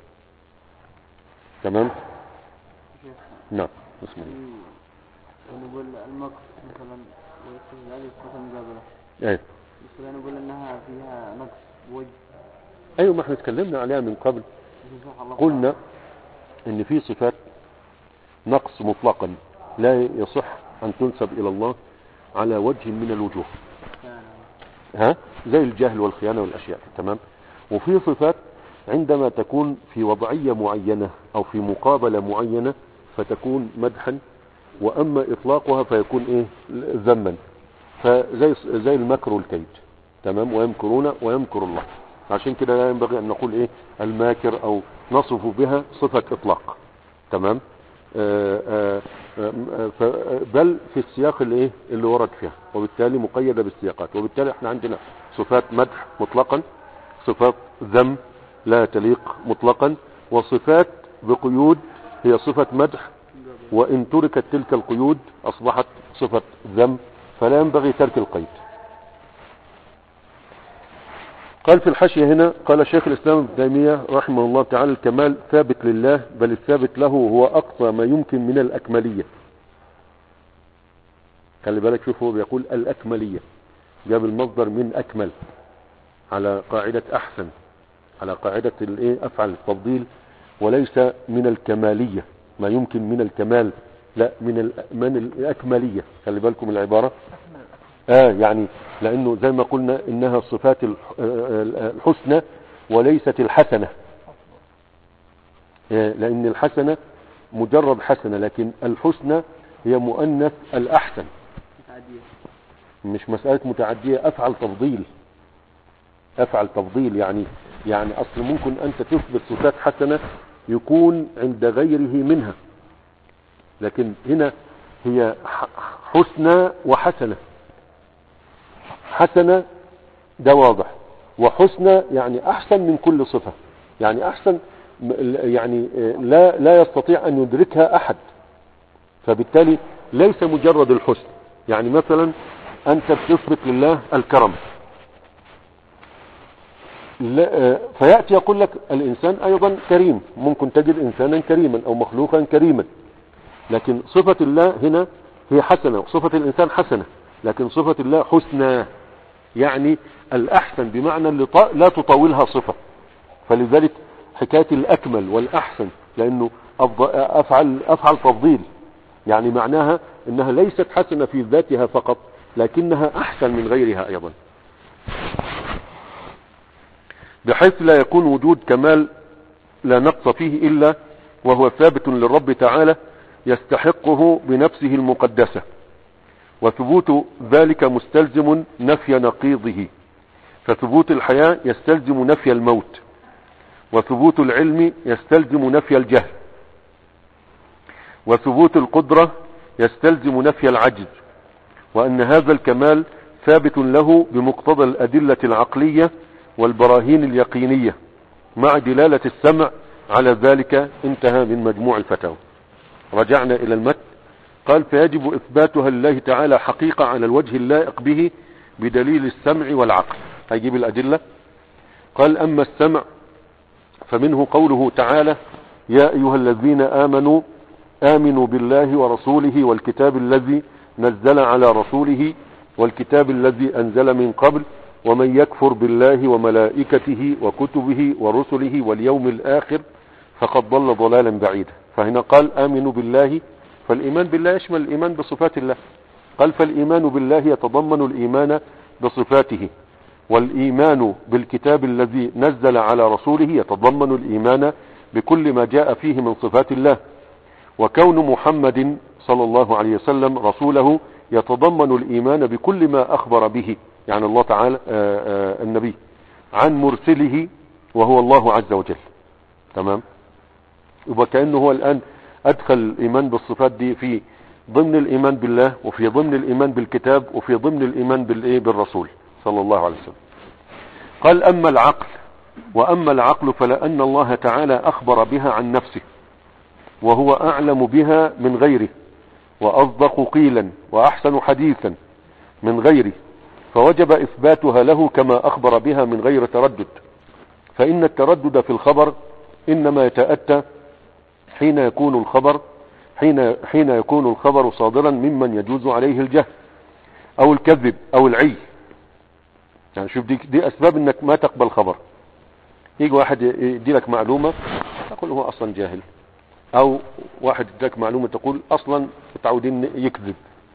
تمام. نعم. بسم الله. نقول المقص مثلا ويستدل عليه صفة مقابلة. ايه. بس نقول انها فيها نقص وجه. ايوه ما احنا اتكلمنا عليها من قبل. قلنا ان في صفات نقص مطلقا لا يصح ان تنسب الى الله على وجه من الوجوه، ها زي الجهل والخيانة والاشياء. تمام. وفي صفات عندما تكون في وضعية معينة او في مقابلة معينة فتكون مدحا، واما اطلاقها فيكون ايه ذما، فزي زي المكر والكيد. تمام. ويمكرون ويمكر الله. عشان كده لا ينبغي ان نقول ايه الماكر او نصف بها صفة اطلاق. تمام. آآ آآ آآ بل في السياق اللي ايه اللي ورد فيها، وبالتالي مقيدة بالسياقات. وبالتالي احنا عندنا صفات مدح مطلقا، صفات ذم لا تليق مطلقا، وصفات بقيود هي صفة مدح، وان تركت تلك القيود اصبحت صفة ذم، فلا ينبغي ترك القيد. قال في الحاشية هنا قال شيخ الإسلام ابن تيمية رحمه الله تعالى الكمال ثابت لله، بل الثابت له هو أقصى ما يمكن من الأكملية. خلي بالك شوف هو بيقول الأكملية، جاب المصدر من أكمل على قاعدة أحسن، على قاعدة الإيه أفعل التفضيل، وليس من الكمالية. ما يمكن من الكمال، لا من ال- من الأكملية. خلي بالكم العبارة اه يعني لانه زي ما قلنا انها صفات الح- آه، الحسنى وليست الحسنة. آه، لان الحسنة مجرد حسنة، لكن الحسنى هي مؤنث الأحسن، متعدية. مش مسألة متعدية، أفعل تفضيل. أفعل تفضيل يعني يعني أصل ممكن أنت تثبت صفات حسنة يكون عند غيره منها، لكن هنا هي ح- حسنى وحسنة. حسنة ده واضح، وحسنى يعني أحسن من كل صفة، يعني أحسن م- يعني لا لا يستطيع أن يدركها أحد. فبالتالي ليس مجرد الحسن، يعني مثلا أنت بتثبت لله الكرم، لا- فيأتي يقول لك الإنسان أيضا كريم، ممكن تجد إنسانا كريما أو مخلوقا كريما، لكن صفة الله هنا هي حسنة وصفة الإنسان حسنة، لكن صفة الله حسنى يعني الأحسن، بمعنى اللي ط- لا تطاولها صفة. فلذلك حكاية الأكمل والأحسن، لأنه أفض- أفعل أفعل تفضيل، يعني معناها انها ليست حسنة في ذاتها فقط، لكنها احسن من غيرها ايضا، بحيث لا يكون وجود كمال لا نقص فيه الا وهو ثابت للرب تعالى يستحقه بنفسه المقدسة، وثبوت ذلك مستلزم نفي نقيضه. فثبوت الحياة يستلزم نفي الموت، وثبوت العلم يستلزم نفي الجهل، وثبوت القدرة يستلزم نفي العجز، وأن هذا الكمال ثابت له بمقتضى الأدلة العقلية والبراهين اليقينية مع دلالة السمع على ذلك. انتهى من مجموع الفتاوى. رجعنا إلى المتن. قال فيجب إثباتها لله تعالى حقيقة على الوجه اللائق به بدليل السمع والعقل. هيجيب الأدلة. قال أما السمع فمنه قوله تعالى يا أيها الذين آمنوا آمنوا بالله ورسوله والكتاب الذي نزل على رسوله والكتاب الذي أنزل من قبل ومن يكفر بالله وملائكته وكتبه ورسله واليوم الآخر فقد ضل ضلالا بعيدا. فهنا قال آمنوا بالله، فالإيمان بالله يشمل الإيمان بصفات الله. قال فالإيمان بالله يتضمن الإيمان بصفاته، والإيمان بالكتاب الذي نزل على رسوله يتضمن الإيمان بكل ما جاء فيه من صفات الله. وكون محمد صلى الله عليه وسلم رسوله يتضمن الإيمان بكل ما أخبر به، يعني الله تعالى آآ آآ النبي عن مرسله وهو الله عز وجل. تمام. يبقى كأنه هو الآن أدخل الإيمان بالصفات دي في ضمن الإيمان بالله، وفي ضمن الإيمان بالكتاب، وفي ضمن الإيمان بالإيه بالرسول صلى الله عليه وسلم. قال أما العقل، وأما العقل فلأن الله تعالى أخبر بها عن نفسه وهو أعلم بها من غيره وأصدق قيلا وأحسن حديثا من غيره، فوجب إثباتها له كما أخبر بها من غير تردد. فإن التردد في الخبر إنما يتأتى حين يكون الخبر حين حين يكون الخبر صادرا ممن يجوز عليه الجهل أو الكذب أو العي. يعني شوف دي, دي أسباب إنك ما تقبل خبر. يجي واحد يدي لك معلومة تقول هو أصلا جاهل، او واحد يديك معلومة تقول اصلا متعودين يكذب،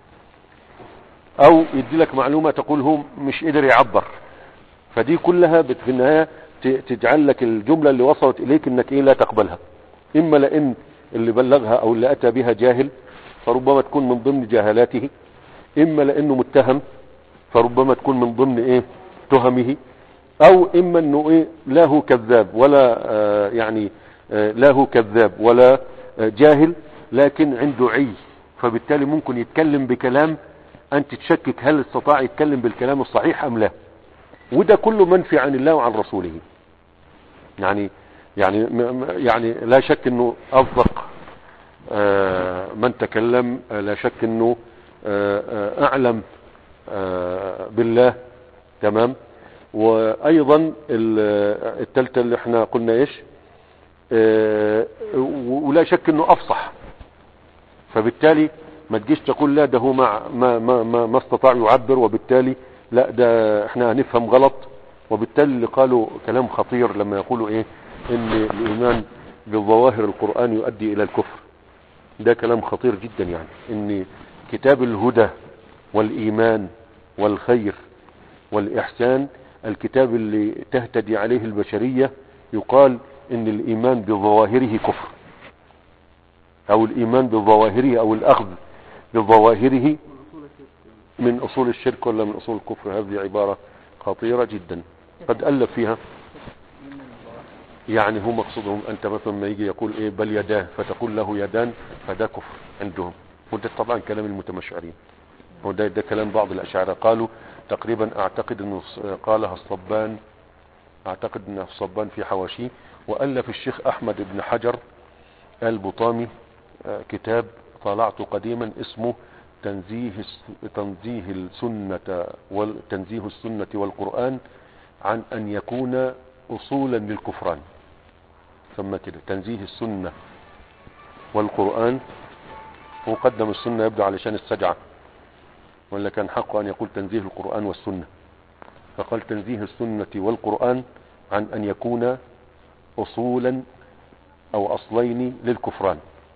او يدي لك معلومة تقول هو مش قدر يعبر. فدي كلها في النهاية تجعل لك الجملة اللي وصلت اليك انك ايه لا تقبلها، اما لان اللي بلغها او اللي اتى بها جاهل فربما تكون من ضمن جهالاته، اما لانه متهم فربما تكون من ضمن ايه تهمه، او اما انه ايه لا هو كذاب ولا آه يعني لا هو كذاب ولا جاهل لكن عنده عي، فبالتالي ممكن يتكلم بكلام انت تشكك هل استطاع يتكلم بالكلام الصحيح ام لا. وده كله منفي عن الله وعن رسوله. يعني يعني يعني لا شك انه اصدق من تكلم، لا شك انه اعلم بالله. تمام. وايضا الثالثه اللي احنا قلنا ايش، أه ولا شك انه افصح. فبالتالي ما تجيش تقول لا ده هو ما ما ما ما, ما استطاع يعبر، وبالتالي لا ده احنا هنفهم غلط. وبالتالي اللي قالوا كلام خطير لما يقولوا ايه ان الايمان بظواهر القرآن يؤدي الى الكفر. ده كلام خطير جدا، يعني ان كتاب الهدى والإيمان والخير والإحسان، الكتاب اللي تهتدي عليه البشرية، يقال ان الإيمان بظواهره كفر، او الإيمان بظواهره او الأخذ بظواهره من أصول الشرك ولا من أصول الكفر. هذه عبارة خطيرة جدا قد ألف فيها. يعني هم مقصودهم أنت مثلا ما يجي يقول إيه بل يداه فتقول له يدان، فده كفر عندهم، وده طبعا كلام المتمشعرين، وده ده كلام بعض الأشاعرة. قالوا تقريبا أعتقد أنه قالها الصبان، أعتقد أنه الصبان في حواشيه. وألف الشيخ أحمد بن حجر البطامي كتاب طالعته قديما اسمه تنزيه تنزيه السنة والتنزيه السنة والقرآن عن أن يكون أصولا للكفران. ثم كده تنزيه السنة والقرآن، وقدم السنة يبدو علشان السجعة، ولا كان حقه أن يقول تنزيه القرآن والسنة، فقال تنزيه السنة والقرآن عن أن يكون أصولا أو أصلين للكفران.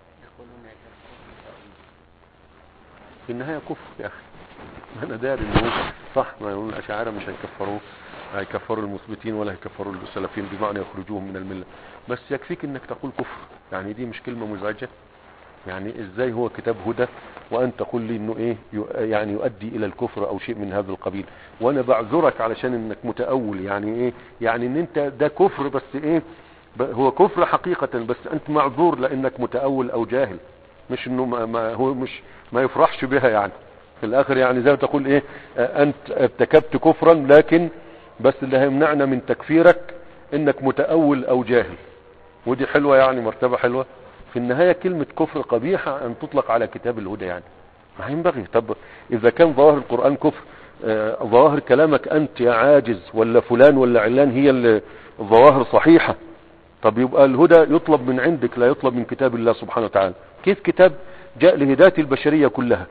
في النهاية كفر يا أخي، أنا داري إنه صح، ما يقولون الأشاعرة مش هيكفروا هيكفروا المثبتين ولا هيكفروا السلفيين بمعنى يخرجوهم من الملة، بس يكفيك إنك تقول كفر. يعني دي مش كلمة مزعجة؟ يعني إزاي هو كتاب هدى وأن تقول لي إنه إيه يعني يؤدي إلى الكفر أو شيء من هذا القبيل، وأنا بعذرك علشان إنك متأول. يعني إيه يعني إن أنت ده كفر، بس إيه هو كفر حقيقة، بس أنت معذور لأنك متأول أو جاهل، مش إنه ما, ما هو مش ما يفرحش بها يعني في الآخر. يعني زي ما تقول إيه أنت ارتكبت كفرا، لكن بس اللي هيمنعنا من تكفيرك إنك متأول أو جاهل، ودي حلوة يعني مرتبة حلوة. في النهاية كلمة كفر قبيحة أن تطلق على كتاب الهدى، يعني ما ينبغي. طب إذا كان ظواهر القرآن كفر، آه ظواهر كلامك أنت يا عاجز ولا فلان ولا علان هي الظواهر صحيحة، طب يبقى الهدى يطلب من عندك لا يطلب من كتاب الله سبحانه وتعالى. كيف كتاب جاء لهداية البشرية كلها،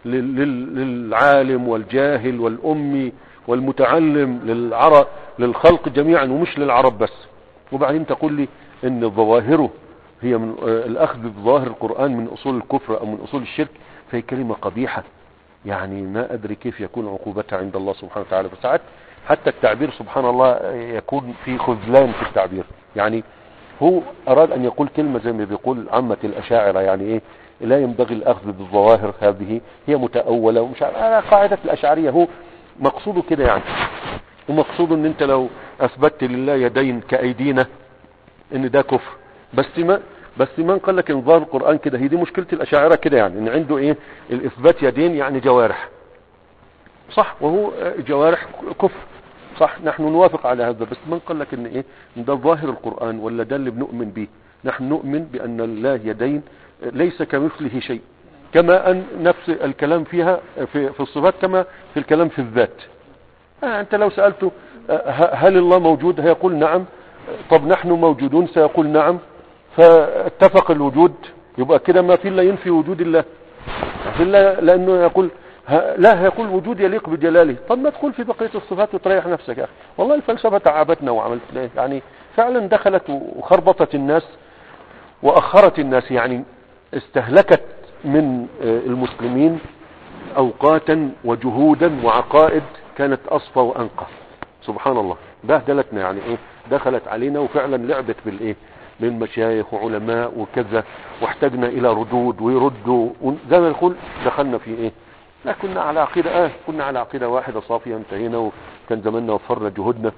للعالم والجاهل والأمي والمتعلم، للعرب للخلق جميعا ومش للعرب بس، وبعدين تقول لي ان ظواهره هي من الاخذ بظاهر القرآن من اصول الكفر او من اصول الشرك، فهي كلمة قبيحة. يعني ما ادري كيف يكون عقوبتها عند الله سبحانه وتعالى. فساعات حتى التعبير سبحان الله يكون في خذلان في التعبير. يعني هو اراد ان يقول كلمة زي ما بيقول عامة الاشاعرة، يعني ايه لا ينبغي الاخذ بالظواهر، هذه هي متأولة ومش عارف قاعدة الاشعرية. هو مقصوده كده يعني، ومقصوده ان انت لو اثبتت لله يدين كايدينا ان ده كفر، بس ما بس من قال لك ان ظاهر القرآن كده. هي دي مشكلة الاشاعرة كده، يعني ان عنده ايه الاثبات يدين يعني جوارح، صح، وهو جوارح كفر، صح، نحن نوافق على هذا. بس من قال لك ان ايه ان ده ظاهر القرآن ولا ده اللي بنؤمن به؟ نحن نؤمن بان الله يدين ليس كمثله شيء، كما ان نفس الكلام فيها في, في الصفات كما في الكلام في الذات. آه انت لو سألته هل الله موجود هيقول نعم، طب نحن موجودون سيقول نعم، فاتفق الوجود، يبقى كده ما في الا ينفي وجود الله في الله، لانه يقول لا هيقول وجود يليق بجلاله. طب ما تقول في بقية الصفات وتريح نفسك يا اخي. والله الفلسفة تعبتنا وعملت يعني فعلا دخلت وخربطت الناس واخرت الناس، يعني استهلكت من المسلمين اوقاتا وجهودا وعقائد كانت اصفى وانقى. سبحان الله بهدلتنا، يعني ايه دخلت علينا وفعلا لعبت بالايه من مشايخ وعلماء وكذا، واحتجنا الى ردود ويردوا، زي ما نقول دخلنا في ايه لا كنا على عقيدة اه كنا على عقيدة واحدة صافية انتهينا، وكان زماننا وفرنا جهودنا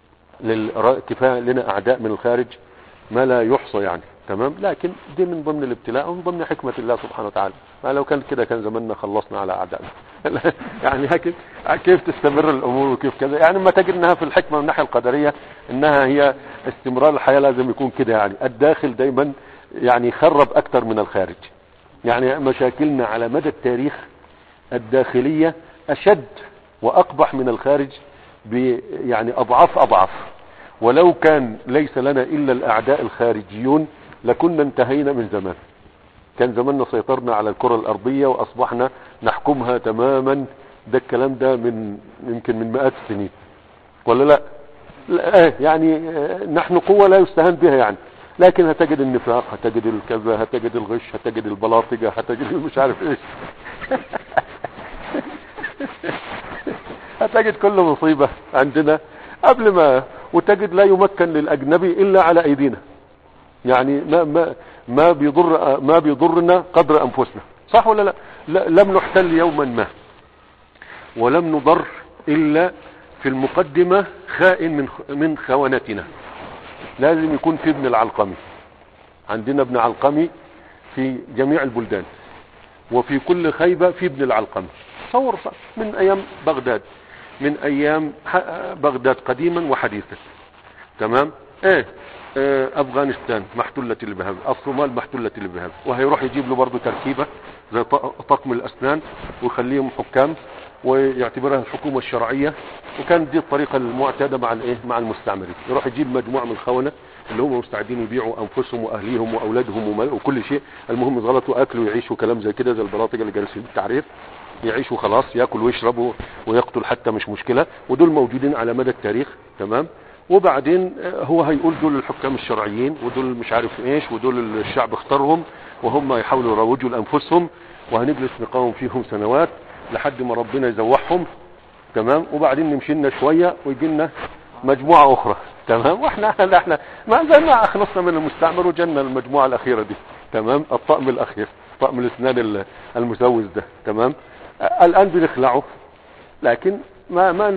كفاية لنا اعداء من الخارج ما لا يحصى يعني تمام. لكن دي من ضمن الابتلاء ومن ضمن حكمة الله سبحانه وتعالى. ما لو كان كده كان زماننا خلصنا على اعدائنا يعني لكن كيف تستمر الامور وكيف كذا، يعني ما تجد انها في الحكمة من الناحية القدرية انها هي استمرار الحياة لازم يكون كده، يعني الداخل دايما يعني يخرب اكتر من الخارج. يعني مشاكلنا على مدى التاريخ الداخلية اشد واقبح من الخارج يعني اضعاف اضعاف. ولو كان ليس لنا الا الاعداء الخارجيون لكنا انتهينا من زمان، كان زماننا سيطرنا على الكرة الارضية واصبحنا نحكمها تماما. ده الكلام ده من يمكن من مئات السنين ولا لا, لا يعني نحن قوة لا يستهان بها يعني. لكن هتجد النفاق، هتجد الكذا، هتجد الغش، هتجد البلاطجة، هتجد مش عارف ايش هتجد كل مصيبة عندنا قبل ما، وتجد لا يمكن للأجنبي إلا على أيدينا. يعني ما ما ما بيضر ما بيضرنا قدر أنفسنا، صح ولا لا؟ لا لم نحتل يوما ما، ولم نضر إلا في المقدمة خائن من من خوانتنا. لازم يكون في ابن العلقمي، عندنا ابن علقمي في جميع البلدان، وفي كل خيبة في ابن العلقمي. تصور من أيام بغداد، من أيام بغداد قديما وحديثا، تمام. ايه, إيه أفغانستان محتلة البهاب، الصومال محتلة البهاب، وهيروح يجيب له برضه تركيبة زي طقم الأسنان ويخليهم حكام ويعتبرها الحكومة الشرعية. وكانت دي الطريقة المعتادة مع الايه مع المستعمرين، يروح يجيب مجموعة من الخونة اللي هم مستعدين يبيعوا انفسهم واهليهم واولادهم وكل شيء، المهم يغلطوا اكلوا ويعيشوا كلام زي كده، زي البلاطجة اللي جالسين بالتعريف، يعيشوا خلاص، ياكل ويشربوا ويقتل حتى مش مشكلة. ودول موجودين على مدى التاريخ، تمام. وبعدين هو هيقول دول الحكام الشرعيين ودول مش عارف ايش ودول الشعب اختارهم، وهم يحاولوا يروجوا لانفسهم، وهنجلس نقاوم فيهم سنوات لحد ما ربنا يزوحهم، تمام. وبعدين نمشي لنا شويه ويجي لنا مجموعه اخرى، تمام. واحنا احنا ما زلنا خلصنا من المستعمر وجلنا المجموعه الاخيره دي، تمام. الطقم الاخير، طقم الاسنان المزوز ده، تمام. الان بنخلعه، لكن ما ما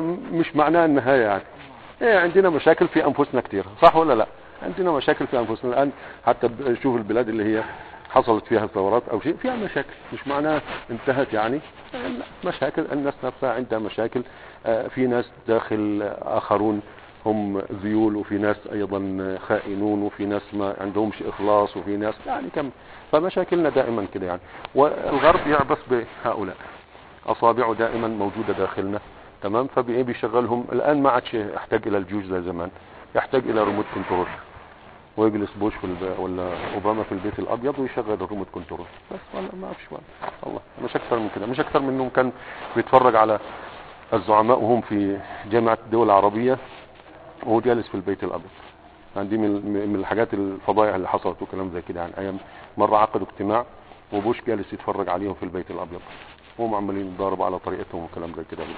مش معناه النهايه يعني. ايه عندنا مشاكل في انفسنا كتير، صح ولا لا؟ عندنا مشاكل في انفسنا الان، حتى شوف البلاد اللي هي حصلت فيها ثورات او شيء فيها مشاكل، مش معناها انتهت يعني، لا، مشاكل الناس نفسها عندها مشاكل. في ناس داخل اخرون هم ذيول، وفي ناس ايضا خائنون، وفي ناس ما عندهمش اخلاص، وفي ناس يعني كم. فمشاكلنا دائما كده يعني، والغرب يعبث بهؤلاء، اصابعه دائما موجودة داخلنا، تمام. فبايه بيشغلهم الان، ما عادش يحتاج الى الجيوش زي زمان، يحتاج الى ريموت كنترول، ويجلس بوش في الب... ولا اوباما في البيت الابيض ويشغل الريموت كنترول بس، ولا ما فيش ولا الله، مش اكثر من كده، مش اكثر من انه كان بيتفرج على الزعماء وهم في جامعة الدول العربية وهو جالس في البيت الابيض. عندي من من الحاجات الفضائح اللي حصلت وكلام زي كده يعني، ايام مرة عقدوا اجتماع وبوش جالس يتفرج عليهم في البيت الابيض، وهم عمالين يتضاربوا على طريقتهم وكلام زي كده،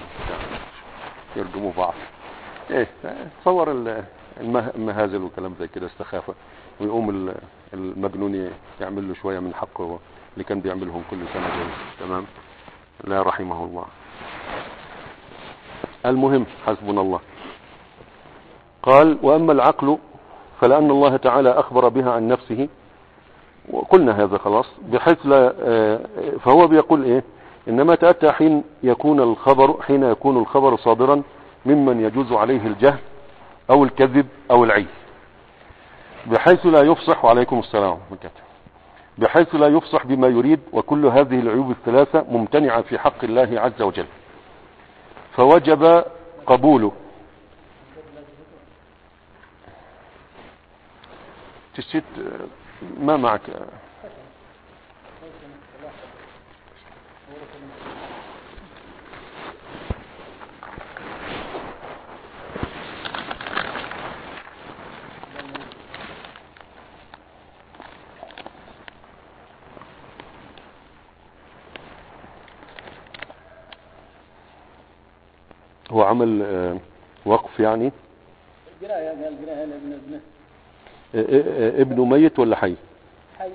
يرجموا بعض. ايه تصور المهازل وكلام زي كده، استخافة، ويقوم المجنون يعمل له شوية من حقه اللي كان بيعملهم كل سنة جالس، تمام. لا رحمه الله. المهم حسبنا الله. قال واما العقل فلأن الله تعالى اخبر بها عن نفسه، وقلنا هذا خلاص، بحيث لا، فهو بيقول ايه، انما تأتى حين يكون الخبر حين يكون الخبر صادرا ممن يجوز عليه الجهل او الكذب او العي، بحيث لا يفصح، وعليكم السلام وبركاته، بحيث لا يفصح بما يريد، وكل هذه العيوب الثلاثة ممتنعة في حق الله عز وجل، فوجب قبوله. تشت ما معك؟ هو عمل وقف يعني، قرايه قال قرايه لابن ابنه. ابنه ميت ولا حي؟ حي.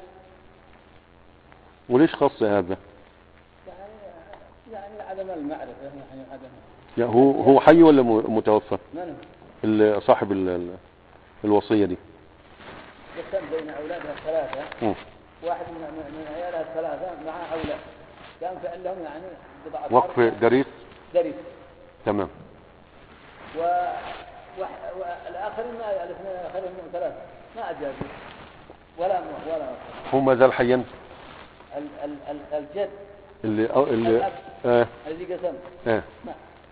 وليش خص هذا؟ يعني يعني عدم المعرفه، يعني عدم. يعني هو هو حي ولا متوفى؟ من هو صاحب ال الوصيه دي؟ يقسم بين اولادها الثلاثه، م. واحد من من عيالها الثلاثه مع اولاد، كان فعل لهم يعني بضعه وقف دريس. دريس تمام. و... و... والآخرين ما الاثنين الآخرين من ثلاثة ما أجازوا ولا م... ولا هو ما زال حيا؟ ال... ال... ال... الجد اللي أو... اللي آه. الذي قسم آه. ما.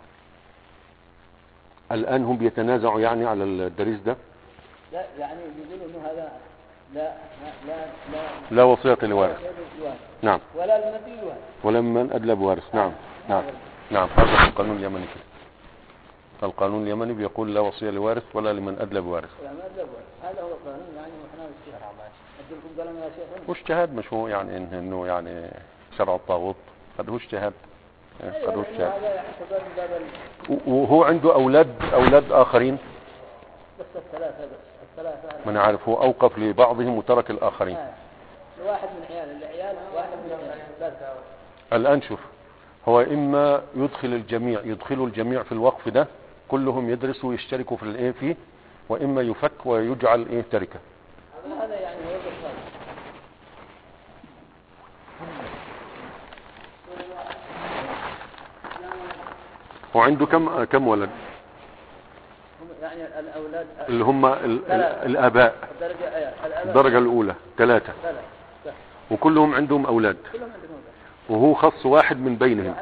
الآن هم بيتنازعوا يعني على الدريس ده؟ لا يعني بيقولوا إنه هذا لا لا لا لا وصية لوارث. نعم. ولا المدي الوارث. ولا من أدلى بوارث. نعم. نعم. نعم. هذا القانون اليمني كده. القانون اليمني بيقول لا وصية لوارث ولا لمن أدلى بوارث. لا ما أدلى بوارث، هذا هو القانون يعني، وإحنا نستشير أدلكم قلم يا شيخ. وش اجتهاد مش هو يعني إنه إنه يعني شرع الطاغوت، قد هو اجتهاد. قد هو اجتهاد. وهو عنده أولاد أولاد آخرين. بس الثلاثة بس الثلاثة. ما أنا عارف هو أوقف لبعضهم وترك الآخرين. آه. واحد من عيال العيال واحد من عيال. الآن شوف، هو إما يدخل الجميع يدخلوا الجميع في الوقف ده كلهم يدرسوا ويشتركوا في الإيه فيه، وإما يفك ويجعل إيه تركة. هذا يعني هو الصالح. وعنده كم كم ولد؟ يعني الأولاد اللي هم الآباء الدرجة الأولى ثلاثة، وكلهم عندهم أولاد، وهو خص واحد من بينهم.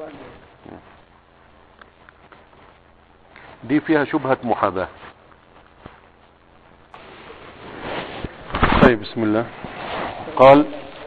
دي فيها شبهة محاباة. طيب بسم الله. قال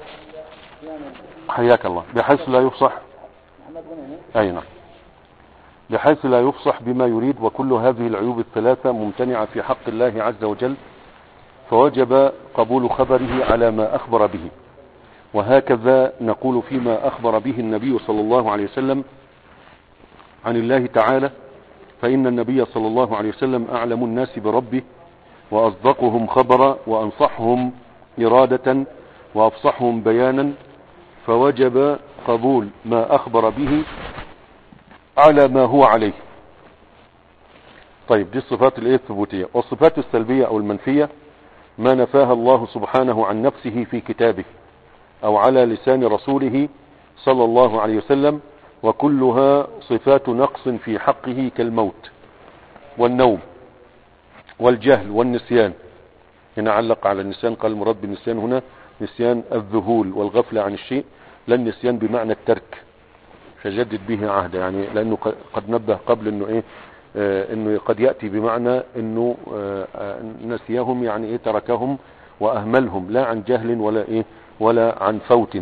حياك الله بحيث لا يفصح أين بحيث لا يفصح بما يريد، وكل هذه العيوب الثلاثة ممتنعة في حق الله عز وجل، فوجب قبول خبره على ما أخبر به. وهكذا نقول فيما أخبر به النبي صلى الله عليه وسلم عن الله تعالى، فإن النبي صلى الله عليه وسلم أعلم الناس بربه، وأصدقهم خبرا، وأنصحهم إرادة، وأفصحهم بيانا، فوجب قبول ما أخبر به على ما هو عليه. طيب دي الصفات الايه الثبوتية. والصفات السلبية او المنفية ما نفاها الله سبحانه عن نفسه في كتابه او على لسان رسوله صلى الله عليه وسلم، وكلها صفات نقص في حقه كالموت والنوم والجهل والنسيان. هنا علق على النسيان، قال المراد بالنسيان هنا نسيان الذهول والغفلة عن الشيء، لا النسيان بمعنى الترك فجدد به عهده، يعني لانه قد نبه قبل انه ايه آه انه قد يأتي بمعنى انه آه نسيهم يعني ايه تركهم واهملهم، لا عن جهل ولا ايه ولا عن فوت.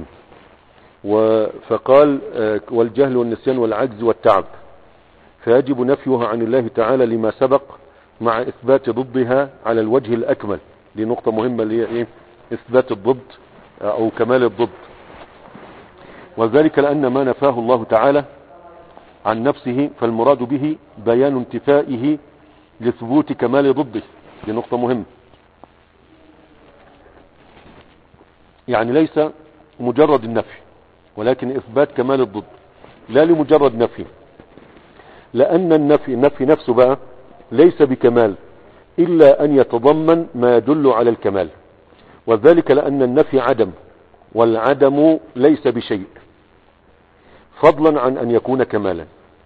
فقال آه والجهل والنسيان والعجز والتعب، فيجب نفيها عن الله تعالى لما سبق مع اثبات ضدها على الوجه الاكمل. دي نقطة مهمة اللي هي ايه اثبات الضد او كمال الضد. وذلك لأن ما نفاه الله تعالى عن نفسه فالمراد به بيان انتفائه لثبوت كمال ضده. دي نقطة مهمة، يعني ليس مجرد النفي ولكن إثبات كمال الضد، لا لمجرد نفي، لأن النفي النفي نفسه بقى ليس بكمال إلا أن يتضمن ما يدل على الكمال. وذلك لأن النفي عدم، والعدم ليس بشيء فضلا عن أن يكون كمالا.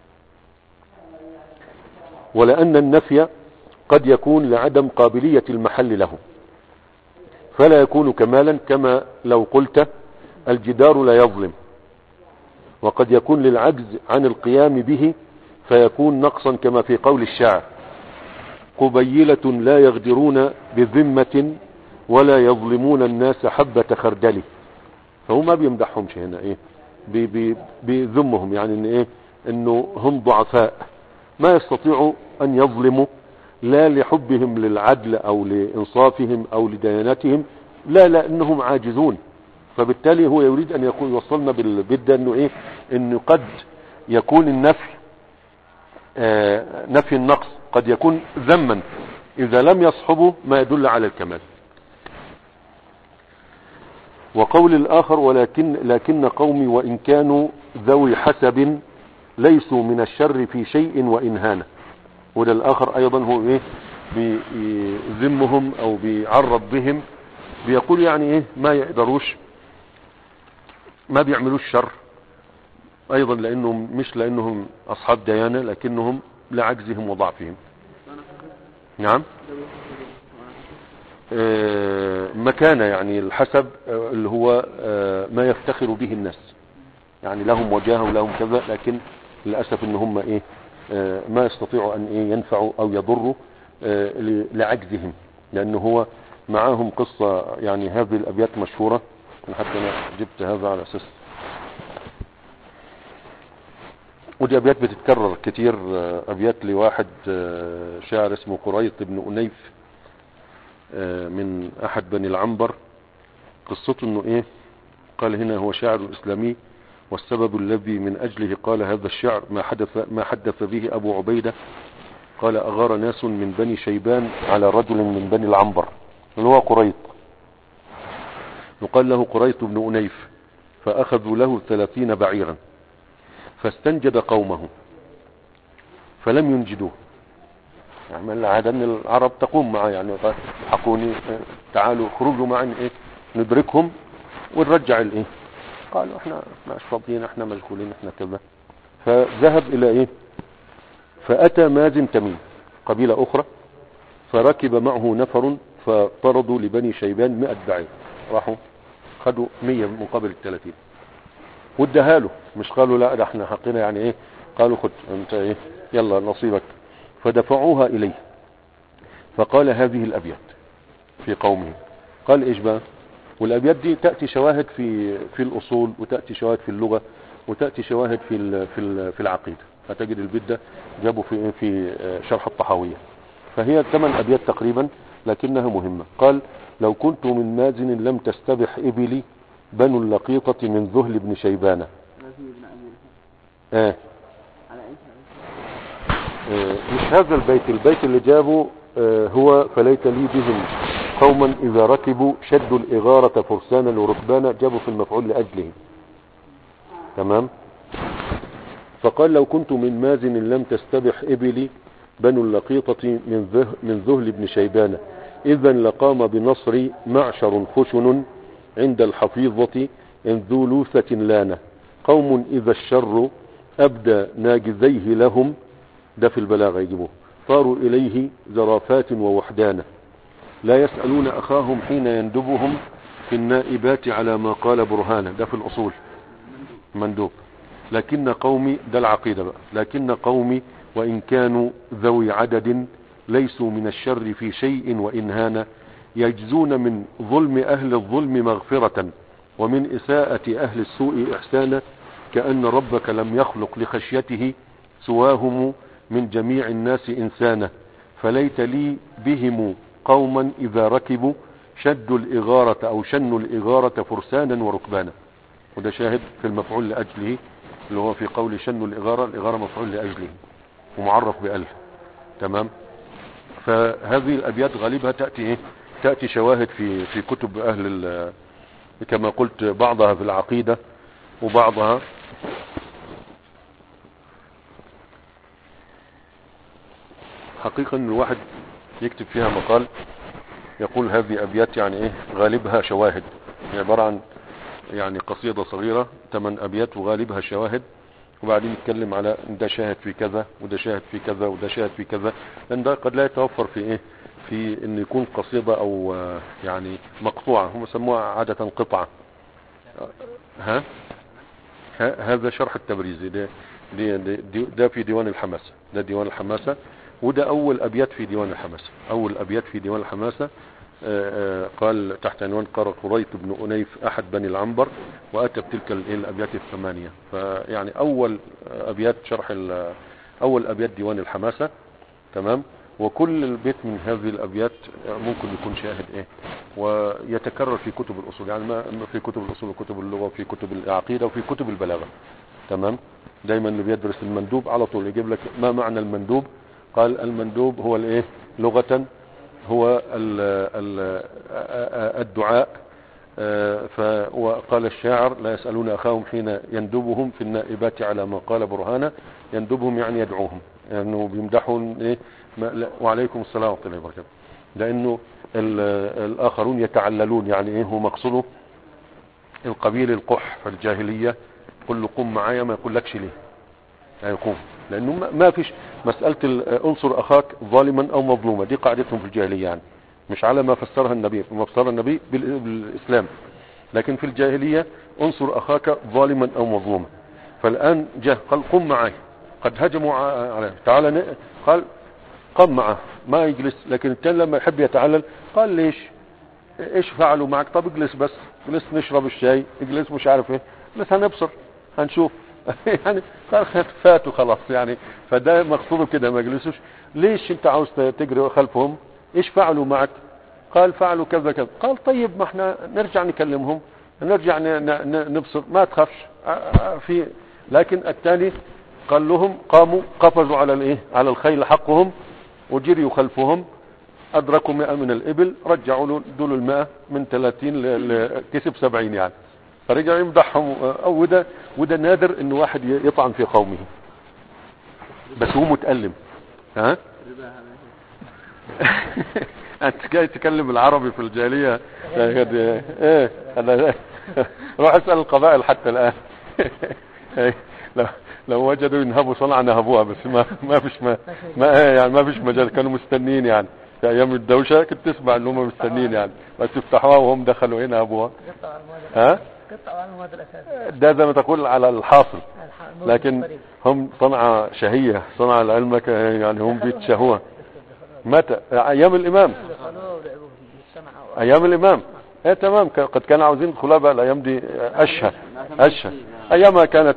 ولأن النفي قد يكون لعدم قابلية المحل له فلا يكون كمالا، كما لو قلت الجدار لا يظلم، وقد يكون للعجز عن القيام به فيكون نقصا، كما في قول الشاعر قبيلة لا يغدرون بذمة ولا يظلمون الناس حبة خردل. فهو ما بيمدحهمش هنا ايه بيذمهم، يعني ان ايه انه هم ضعفاء ما يستطيعوا ان يظلموا، لا لحبهم للعدل او لانصافهم او لديانتهم، لا لا انهم عاجزون. فبالتالي هو يريد ان يكون يوصلنا بالبدء انه ايه انه قد يكون النفي آه نفي النقص قد يكون ذما اذا لم يصحبه ما يدل على الكمال. وقول الآخر ولكن لكن قومي وإن كانوا ذوي حسب ليسوا من الشر في شيء وإن هان. وده الآخر أيضا هو إيه بيذمهم أو بيعرض بهم، بيقول يعني إيه ما يقدروش ما بيعملوش شر أيضا، لأنهم مش لأنهم أصحاب ديانة لكنهم لعجزهم وضعفهم. نعم مكانة، يعني الحسب اللي هو ما يفتخر به الناس، يعني لهم وجاهه ولهم كذا، لكن للأسف ان هم ايه ما يستطيعوا ان ايه ينفعوا او يضروا لعجزهم، لانه هو معاهم قصة. يعني هذه الابيات مشهورة، حتى انا جبت هذا على اساس ودي ابيات بتتكرر كتير، ابيات لواحد شاعر اسمه قريط بن أنيف من احد بني العنبر. قصته انه ايه؟ قال هنا: هو شاعر اسلامي، والسبب الذي من اجله قال هذا الشعر ما حدث ما حدث به ابو عبيدة. قال: اغار ناس من بني شيبان على رجل من بني العنبر اللي هو قريط، يقال له قريط بن أنيف، فاخذوا له ثلاثين بعيرا، فاستنجد قومه فلم ينجدوه. يعني العادة ان العرب تقوم معه، يعني حقوني تعالوا خرجوا معنا ايه ندركهم ونرجع الايه. قالوا احنا مش فاضيين، احنا مشغولين، احنا كذا. فذهب الى ايه، فاتى مازن تميم قبيلة اخرى، فركب معه نفر فطردوا لبني شيبان مئة بعير، راحوا خدوا مية مقابل الثلاثين وادها له. مش قالوا لا ده احنا حقنا، يعني ايه، قالوا خد انت ايه يلا نصيبك. فدفعوها اليه، فقال هذه الابيات في قومه. قال ايش بقى؟ والابيات دي تاتي شواهد في في الاصول، وتاتي شواهد في اللغه، وتاتي شواهد في ال في ال في العقيده. هتجد البيت ده جابوا في في شرح الطحاويه. فهي ثمان ابيات تقريبا لكنها مهمه. قال: لو كنت من مازن لم تستبح ابلي، بنو اللقيطة من ذهل بن شيبان. آه. آه. مش هذا البيت، البيت اللي جابه آه هو: فليت لي بهم قوما إذا ركبوا شدوا الإغارة فرسانا وركبانا، جابوا في المفعول لأجله. تمام. فقال: لو كنت من مازن لم تستبح إبلي، بنو اللقيطة من ذه من ذهل بن شيبان، إذا لقام بنصري معشر خشن عند الحفيظة إن ذو لوثة لانة، قوم إذا الشر أبدى ناجذيه لهم، ده في البلاغة يجيبوه، طاروا إليه زرافات ووحدانة، لا يسألون أخاهم حين يندبهم في النائبات على ما قال برهانة، ده في الأصول مندوب. لكن قومي، ده العقيدة بقى، لكن قومي وإن كانوا ذوي عدد ليسوا من الشر في شيء وإن هان، يجزون من ظلم أهل الظلم مغفرة ومن إساءة أهل السوء إحسانا، كأن ربك لم يخلق لخشيته سواهم من جميع الناس إنسانا، فليت لي بهم قوما إذا ركبوا شدوا الإغارة أو شنوا الإغارة فرسانا وركبانا. وده شاهد في المفعول لأجله اللي هو في قول شنوا الإغارة، الإغارة مفعول لأجله ومعرف بألف. تمام. فهذه الأبيات غالبها تأتي إيه؟ تأتي شواهد في في كتب أهل كما قلت، بعضها في العقيدة وبعضها حقيقة ان الواحد يكتب فيها مقال يقول هذه أبيات يعني إيه غالبها شواهد، يعني عبارة عن يعني قصيدة صغيرة ثمان أبيات وغالبها شواهد، وبعدين يتكلم على ده شاهد في كذا وده شاهد في كذا وده شاهد في كذا، لأن ده قد لا يتوفر في إيه في إن يكون قصيدة أو يعني مقطوعة، هم سموها عادة قطعة. ها هذا شرح التبريزي، ده ده, ده, ده في ديوان الحماسة، ده ديوان الحماسة، وده أول أبيات في ديوان الحماسة، أول أبيات في ديوان الحماسة. آآ آآ قال تحت عنوان: قرأ قريط بن أنيف أحد بني العنبر، وأتى بتلك الأبيات الثمانية. فيعني أول أبيات شرح أول أبيات ديوان الحماسة. تمام. وكل البيت من هذه الأبيات ممكن يكون شاهد إيه ويتكرر في كتب الأصول، يعني ما في كتب الأصول وكتب اللغة وفي كتب العقيدة وفي كتب البلاغة. تمام. دايما اللي بيدرس المندوب على طول يجيب لك ما معنى المندوب. قال: المندوب هو الايه لغة، هو ال ال الدعاء. وقال الشاعر: لا يسألون أخاهم حين يندبهم في النائبات على ما قال برهانة، يندبهم يعني يدعوهم، لأنه يعني بيمدحون إيه وعليكم السلام ورحمة الله وبركاته، لأنه الآخرون يتعللون، يعني إيه هو مقصده القبيل القح في الجاهلية، قل له قم معايا ما يقول لكش ليه يقوم، لأنه ما فيش مسألة انصر أخاك ظالما أو مظلوما، دي قاعدتهم في الجاهلية، يعني مش على ما فسرها النبي، ما فسرها النبي بالإسلام، لكن في الجاهلية انصر أخاك ظالما أو مظلوما. فالآن جاء قال قم معي، قد هجموا عليه، تعال قال قم معه ما يجلس، لكن التاني لما يحب يتعلل قال ليش ايش فعلوا معك؟ طب اجلس بس، اجلس نشرب الشاي، اجلس مش عارف ايه، بس هنبصر هنشوف يعني قال فاتوا خلاص يعني. فده مقصوده كده ما يجلسوش. ليش انت عاوز تجري خلفهم؟ ايش فعلوا معك؟ قال فعلوا كذا كذا. قال طيب ما احنا نرجع نكلمهم، نرجع نبصر، ما تخافش في. لكن الثاني قال لهم قاموا قفزوا على الايه، على الخيل حقهم وجريوا خلفهم، ادركوا مئة من الابل، رجعوا له دول المئة من ثلاثين لكسب سبعين يعني. فرجعوا يمدحهم. او وده وده نادر انه واحد يطعن في قومه بس هو متألم. ها انت جاي تكلم العربي في الجاهليه؟ ايه انا روح اسال القبائل حتى الان. لو لو وجدوا ينهبوا صنعا نهبوها، بس ما ما فيش ما, ما يعني ما فيش مجال. كانوا مستنين يعني في ايام الدوشه، كنت تسمع ان هم مستنين يعني بس تفتحوها وهم دخلوا هنا ابوها. ها ده زي ما تقول على الحاصل. لكن هم صنعة شهية، صنعة لعلمك يعني هم بيتشهوها. متى؟ ايام الامام، ايام الامام. ايه تمام. قد كان عاوزين يدخلوها بقى الايام دي اشهى اشهى. ايامها كانت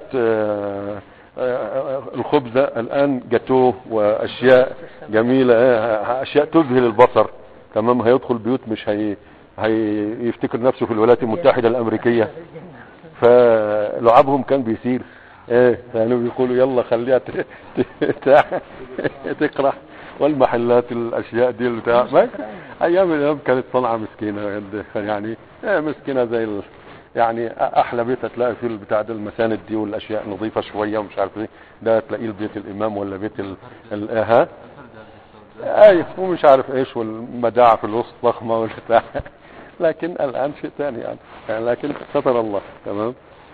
الخبزة، الان جاتوه واشياء جميلة، اشياء تذهل البصر. تمام. هيدخل بيوت مش هي هيفتكر نفسه في الولايات المتحدة الامريكية. فلعبهم كان بيسير. ايه كانوا بيقولوا يلا خليها تقرأ، والمحلات الاشياء دي بتاع. ايام اليوم كانت صنعة مسكينة يعني، ايه مسكينة زي ال... يعني احلى بيت هتلاقي فيه البتاع ده المساند دي والاشياء نظيفة شوية ومش عارف ايه. ده تلاقيه البيت الامام ولا بيت ال... ال... ها اي ومش عارف ايش، والمداعة في الوسط ضخمة والبتاع. لكن الان شيء ثاني يعني. يعني لكن ستر الله. تمام.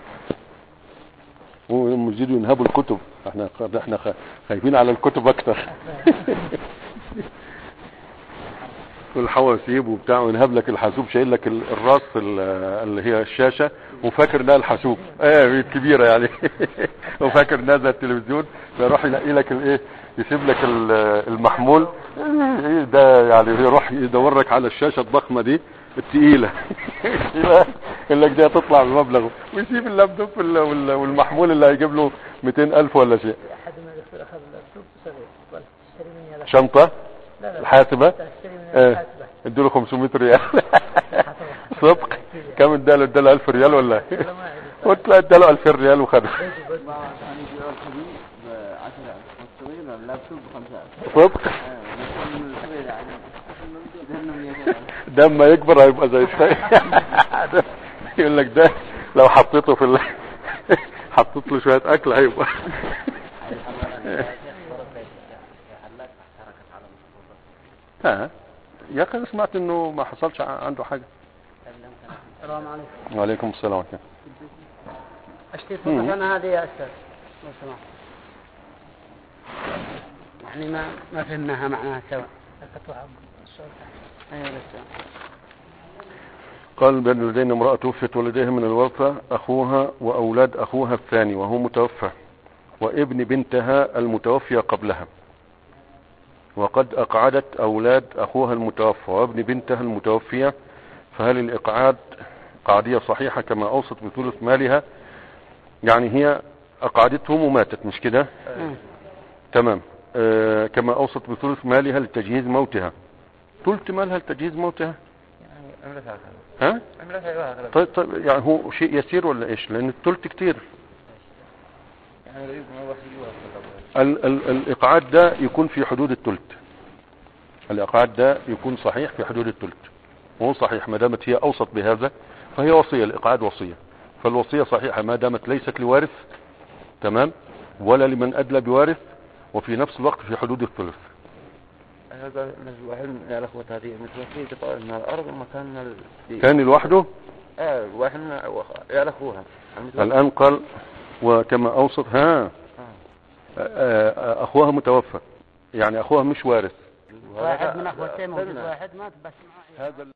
ويجيدوا ينهبوا الكتب. احنا احنا خايفين على الكتب اكتر. والحواسيب وبتاع، وينهب لك الحاسوب شايل لك الراس اللي هي الشاشة وفاكر انها الحاسوب ايه كبيرة يعني. وفاكر انها زي التلفزيون. فيروح يلاقي لك الايه، يسيب لك المحمول ده يعني، يروح يدور لك على الشاشة الضخمة دي التقيلة. يقول لك دي هتطلع بمبلغه، ويسيب اللابتوب والمحمول اللي هيجيب له مئتين ألف ولا شيء. شنطة الحاسبة ايه ادوا له خمسمائة ريال. صدق كم اداله؟ اداله ألف ريال ولا وتلاقي اداله ألفين ريال وخده. صدق ده اما يكبر هيبقى زي الشيء. يقول لك ده لو حطيته في ال... حطيت له شوية اكل هيبقى. ها يا اخي سمعت انه ما حصلش عنده حاجة. السلام عليكم. وعليكم السلام ورحمة الله. اشتري فقط انا هذه يا استاذ لو سمحت. يعني ما ما فهمناها معناها سوا. ايوه بس. قال بأن لدينا امرأة توفت ولديها من الورثة أخوها وأولاد أخوها الثاني وهو متوفى، وابن بنتها المتوفية قبلها، وقد أقعدت أولاد أخوها المتوفى وابن بنتها المتوفية. فهل الإقعاد قعدية صحيحة كما أوصت بثلث مالها؟ يعني هي أقعدتهم وماتت مش كده؟ تمام. آه كما أوصت بثلث مالها لتجهيز موتها. ثلث مالها لتجهيز موتها؟ ها؟ طيب طيب يعني هو شيء يسير ولا ايش؟ لان الثلث كتير. ال ال الاقعاد ده يكون في حدود الثلث. الاقعاد ده يكون صحيح في حدود الثلث، وهو صحيح ما دامت هي اوصت بهذا فهي وصية. الاقعاد وصية، فالوصية صحيحة ما دامت ليست لوارث. تمام. ولا لمن ادلى بوارث، وفي نفس الوقت في حدود الثلث. هذا واحد من الاخوات هذه متوفي قطع من الارض ومكان كان لوحده. اه واحد من يا اخوها الان قال وكما اوصف. ها اخوها متوفى، يعني اخوها مش وارث. واحد من اخوتين موجود، واحد مات بس معاه.